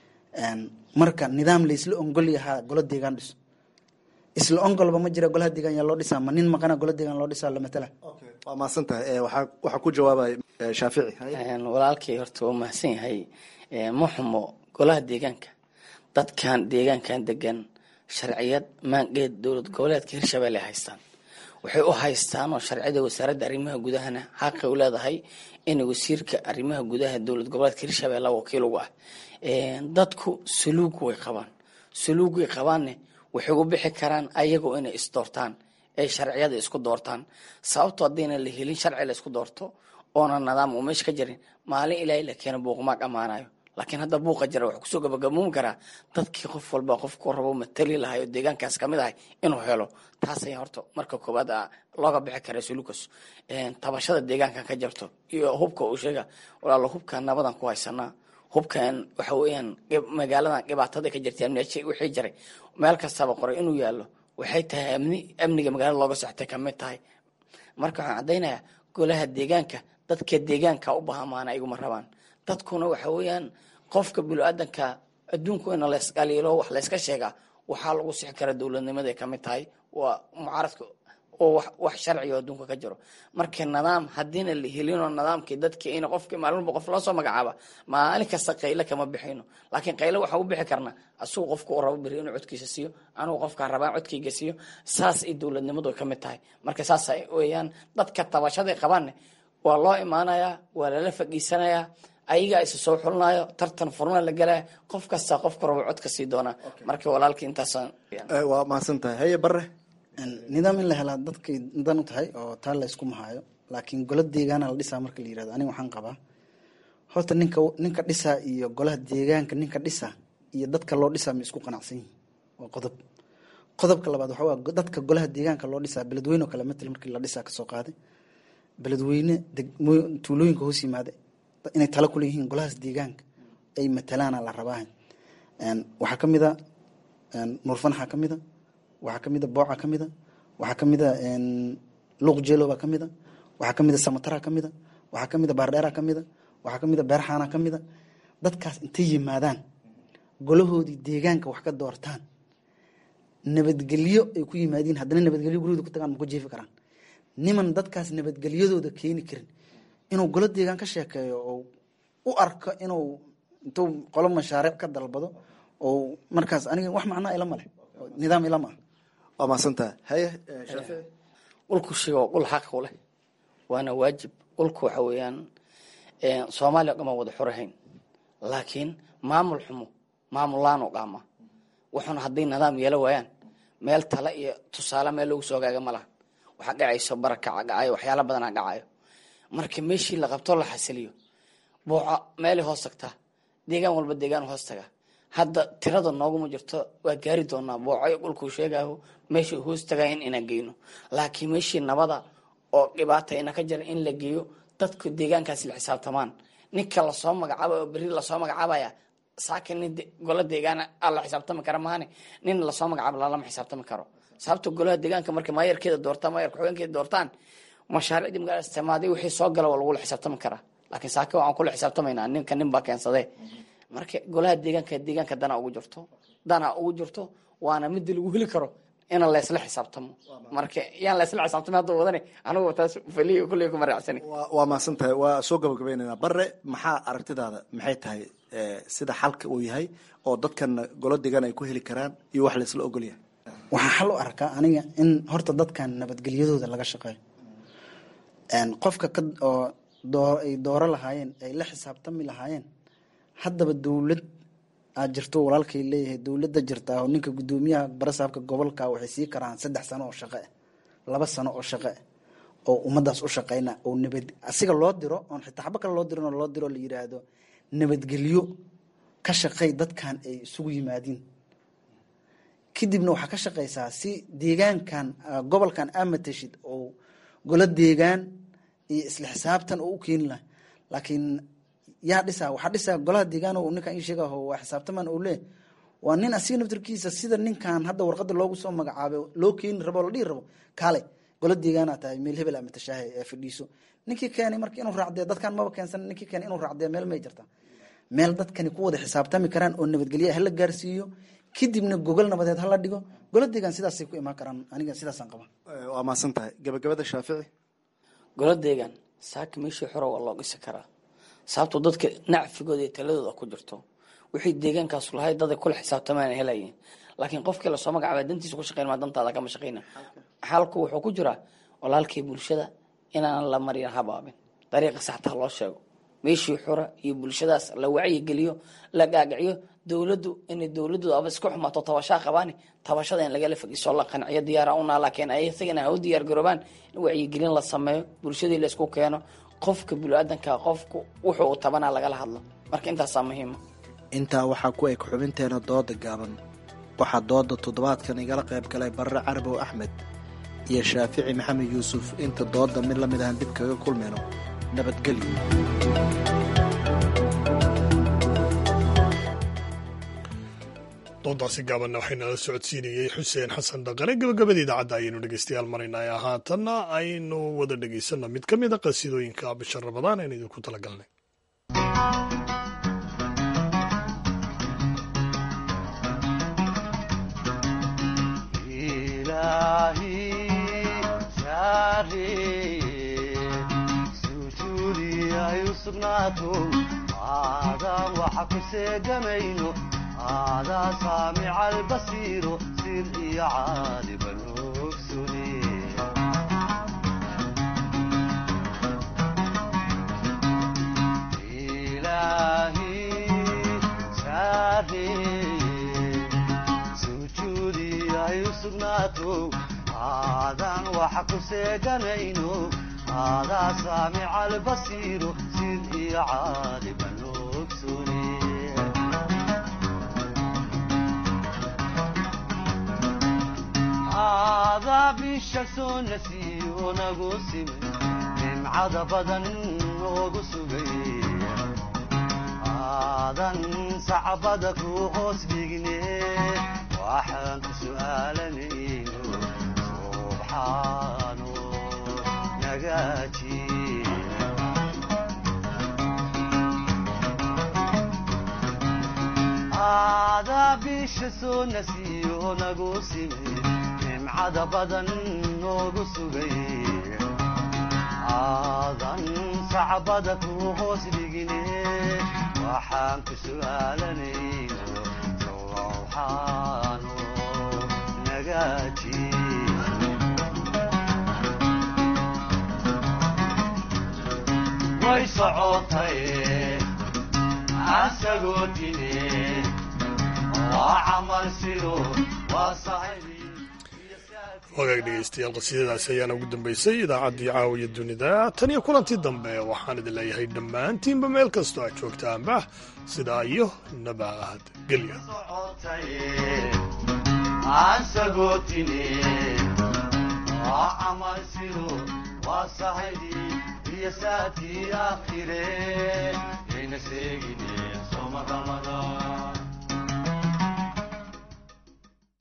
marka nidaam laysla ongol yahaa golo deegaan dhiso. isla ongolba ma jira golaha deegaan yaa loo dhisaa ma nin maqana golo deegaan loo dhisaa la matala. waa mahadsan tahay. waxaa waxaa ku jawaabaya shaafici. walaalkay horta waa mahadsan yahay. ma xumo golaha deegaanka, dadkan deegaankan degan sharciyad maangeed dowlad goboleedka hirshabeelle haystaan. waxay u haystaan oo sharciyada wasaaradda arrimaha gudahana xaqay u leedahay in wasiirka arrimaha gudaha dowlad goboleedka hirshabeelle wakiil ugu ah. dadku suluug way qabaan, suluugay qabaanne waxay u bixi karaan ayagoo inay isdoortaan ay sharciyada isku doortaan. sababtoo haddayna la helin sharci la isku doorto oona nidaam uu meesha ka jirin, maalin ilaahay la keeno buuqmaa dhammaanayo. laakiin hadda buuqa jira wax kusoo gabagaboon karaa dadkii qof walba qofku rabo matali lahay oo deegaankaas kamid ahay inuu helo. taasay horta marka koobaad looga bixi kara suluukas. tabashada deegaankan ka jirto iyo hubka uu sheega walaalo hubkan nabadan ku haysanaa. hubkan waxa weeyaan magaaladan dhibaatada ka jirta amniga wixii jiray meel kastaba qoray inuu yaalo waxay tahay amni amniga magaalada looga soctay kamid tahay. marka waxaan cadaynayaa golaha deegaanka dadka deegaanka u baahamaana iguma rabaan. dadkuna waxa weeyaan qofka bini'aadanka adduunku in la isqaliilo wax la iska sheegaa waxaa lagu sixi karaa dowladnimada ay kamid tahay. waa mucaaradka oo wax sharciga adduunka ka jiro. marka nidaam haddiina la helinoo nidaamkii dadkii in qofkii maalin walba qof loo soo magacaaba maalin kasta qayle kama bixino. laakiin qayle waxaa u bixi karnaa asugu qofka u rabo beri inuu codkiisa siiyo, anugu qofkaa rabaan codkayga siiyo. saas ay dowladnimadu ay kamid tahay. marka saas weeyaan dadka tabashaday qabaanne waa loo imaanayaa, waa lala fadhiisanayaa, ayaga isa soo xulnayo tartan furna la galaya qof kasta qofka rabo codka sii doona. marka walaalkii intaas waa mahadsan tahay. haye bare. nidaam in la helaa dadkay dan u tahay oo taa la isku mahaayo. laakiin golo deegaana la dhisaa marka la yirahdo aniga waxaan qabaa horta ninka ninka dhisaa iyo golaha deegaanka ninka dhisaa iyo dadka loo dhisaa ma isku qanacsan yihiin. waa qodob. qodobka labaad waxa waa dadka golaha deegaanka loo dhisaa beledweyne oo kale matal markii la dhisaa kasoo qaaday beledweyne tuulooyinka hoos yimaada inay tala ku leeyihiin golahaas deegaanka ay matalaana la rabaa. waxaa ka mid a nuurfanaxa ka mid a waxaa kamid a booca ka mid a waxaa kamid a luuq jeelobaa ka mid a waxaa kamid a samatara ka mid a waxaa kamid a baardheera ka mid a waxaa kamid a beerxaana ka mid a. dadkaas intay yimaadaan golahoodii deegaanka wax ka doortaan nabadgelyo ay ku yimaadiin haddana nabadgelyo gurihooda ku tagaan ma ku jeefi karaan. niman dadkaas nabadgelyadooda keeni karin inuu golo deegaan ka sheekeeyo oo u arko inuu intuu qolo mashaariic ka dalbado oo markaas aniga wax macnaa ilama leh, nidaam ilama ah. waa mahadsantaha haye shaafici ulku shigo ul xaq u leh waana waajib ulku waxa weeyaan Soomaaliya kama wada xurahayn laakiin maamul xumo maamul laan u qaama waxaan haddii nidaam yeelo waayaan meel tala iyo tusaale meel lagu soo gaaga malaha waxa dhacayso baraka dhacay waxyaalo badan dhacayo markii meeshii la qabto la xasiliyo booca meel hoos tagta deegaan walba deegaan hoos taga hadda tirada noogu ma jirto waa gaari doonaa boocay dhulku sheegayo meeshii hoos tagayn inaan geeyno laakiin meeshii nabada oo dhibaato ina ka jira in la geeyo dadku deegaankaas la xisaabtamaan ninka la soo magacaabo oo bari la soo magacaabaya saakin golaha deegaana alla xisaabtami kara maane nin la soo magacaabo la lama xisaabtami karo sababta golaha deegaanka markay maayarkeeda doortaan maayarka xogeenkeeda doortaan mashaariicda magaalada isticmaalay wixii soo gala waa lagu xisaabtami karaa laakiin saakin waxaan ku xisaabtamaynaa ninka nin baa keensaday marka golaha deegaanka deegaanka dana ugu jirto dana ugu jirto waana mid lagu heli karo in la isla xisaabtamo marka yaan la isla xisaabtamo hadda wadane anigu taas faliyo kulli ku maracsani waa maasantahay waa soo gabagabeynayna bare maxaa aragtidaada maxay tahay sida xalka uu yahay oo dadkan golo deegaan ay ku heli karaan iyo wax la isla ogol yahay waxaan xal u arkaa aniga in horta dadkan nabadgelyadooda laga shaqeeyo een qofka ka oo door ay dooro lahaayeen ay la xisaabtami lahaayeen haddaba dawlad aad jirto walaalkay leeyahay dawladda jirta oo ninka gudoomiyaha barasaabka gobolka waxay sii karaan saddex sano oo shaqo laba sano oo shaqo oo ummadaas u shaqeyna oo nabad asiga loo diro oo xitaa xabka loo diro loo diro la yiraahdo nabadgelyo ka shaqeey dadkan ay isugu yimaadin kadibna waxa ka shaqeysaa si deegaankan gobolkan amatashid oo golo deegaan iyo isla xisaabtan oo u keen lahaa laakiin yaa dhisa waxa dhisa golaha deegaan oo ninka in sheega oo xisaabtaman oo leh waa nin asiga naftirkiisa sida ninkan hadda warqada loogu soo magacaabo loo keen rabo la dhir rabo kale golo deegaan ah tahay meel hebel ama tashahay ee fadhiiso ninkii keenay markii inuu raacday dadkan ma keensan ninkii keenay inuu raacday meel ma jirta meel dadkani ku wada xisaabtami karaan oo nabadgelyo hal gaarsiiyo kadibna gogol nabadeed hal dhigo golo deegaan sidaas ay ku imaan karaan aniga sidaas aan qaba waa maasantahay gabagabada shaafici golo deegaan saak meeshii xoro waa loo dhisi karaa sababtoo dadka nacfigooda iyo taladooda ku jirto wixii deegaankaas lahayd dad kula xisaabtamaan helayeen laakiin qofkii la soo magacaabay dantiisa ku shaqeyn ma dantaada kama shaqeyna xalku wuxuu ku jiraa walaalkii bulshada inaan la marin habaabin dariiqa saxda loo sheego meeshii xora iyo bulshadaas la wacyi geliyo la gaagaciyo dawladdu in dawladdu aba isku xumaato tabasha qabaani tabashada in laga la fagiso la qanciyo diyaar ah una laakiin ay isagana u diyaar garoobaan wacyi gelin la sameeyo bulshadii la isku keeno qofka bini'aadanka qofku wuxuu u tabana laga la hadlo marka intaas waa muhiim intaa waxaa ku eg xubinteena dooda gaaban waxaa dooda toddobaadkan igala qayb galay barre carabow axmed iyo shaafici maxamed yuusuf inta dooda mid la mid ahan dib kaga kulmayno nabadgelyo doodaasi gaabanna waxaynala socodsiinayey xuseen xasan dhaqale gabagabada idaacadda ayaynu dhegeystayaal maraynay haatanna aynu wada dhegeysanno mid ka mid a qasiidooyinka bisha ramadaan aynu idinku talagalnay هذا سامع البصير سر عالم الأكسني إلهي شاري سجودي يسرناتو هذا وحق سيقنينو هذا سامع البصير سر عالم الأكسني هذا بالشمس نسيون قسم من عذبا وقسبي هذا صعبدك وقوس بجني وحنت سؤالني سبحانه نجاتي هذا بالشمس نسيون قسم عدا بدن وقصبي عاdan sacbadك hoos dhigine waxaan ku su'aalanayno sawxaano nagaaji way socotay asagoo tine waa camal sido waa sahaydi wagaag dhegeystayaal qasiidadaasi ayaana ugu dambeysay idaacaddii caawiya dunida tan iyo kulantii dambe waxaan idin leeyahay dhammaantiinba meel kastoo aad joogtaanba sidaa iyo nabad gelya asagoo tine waa camal sido waa sahaydi iyo saadkii aakhire ayna seegine soma ramadaan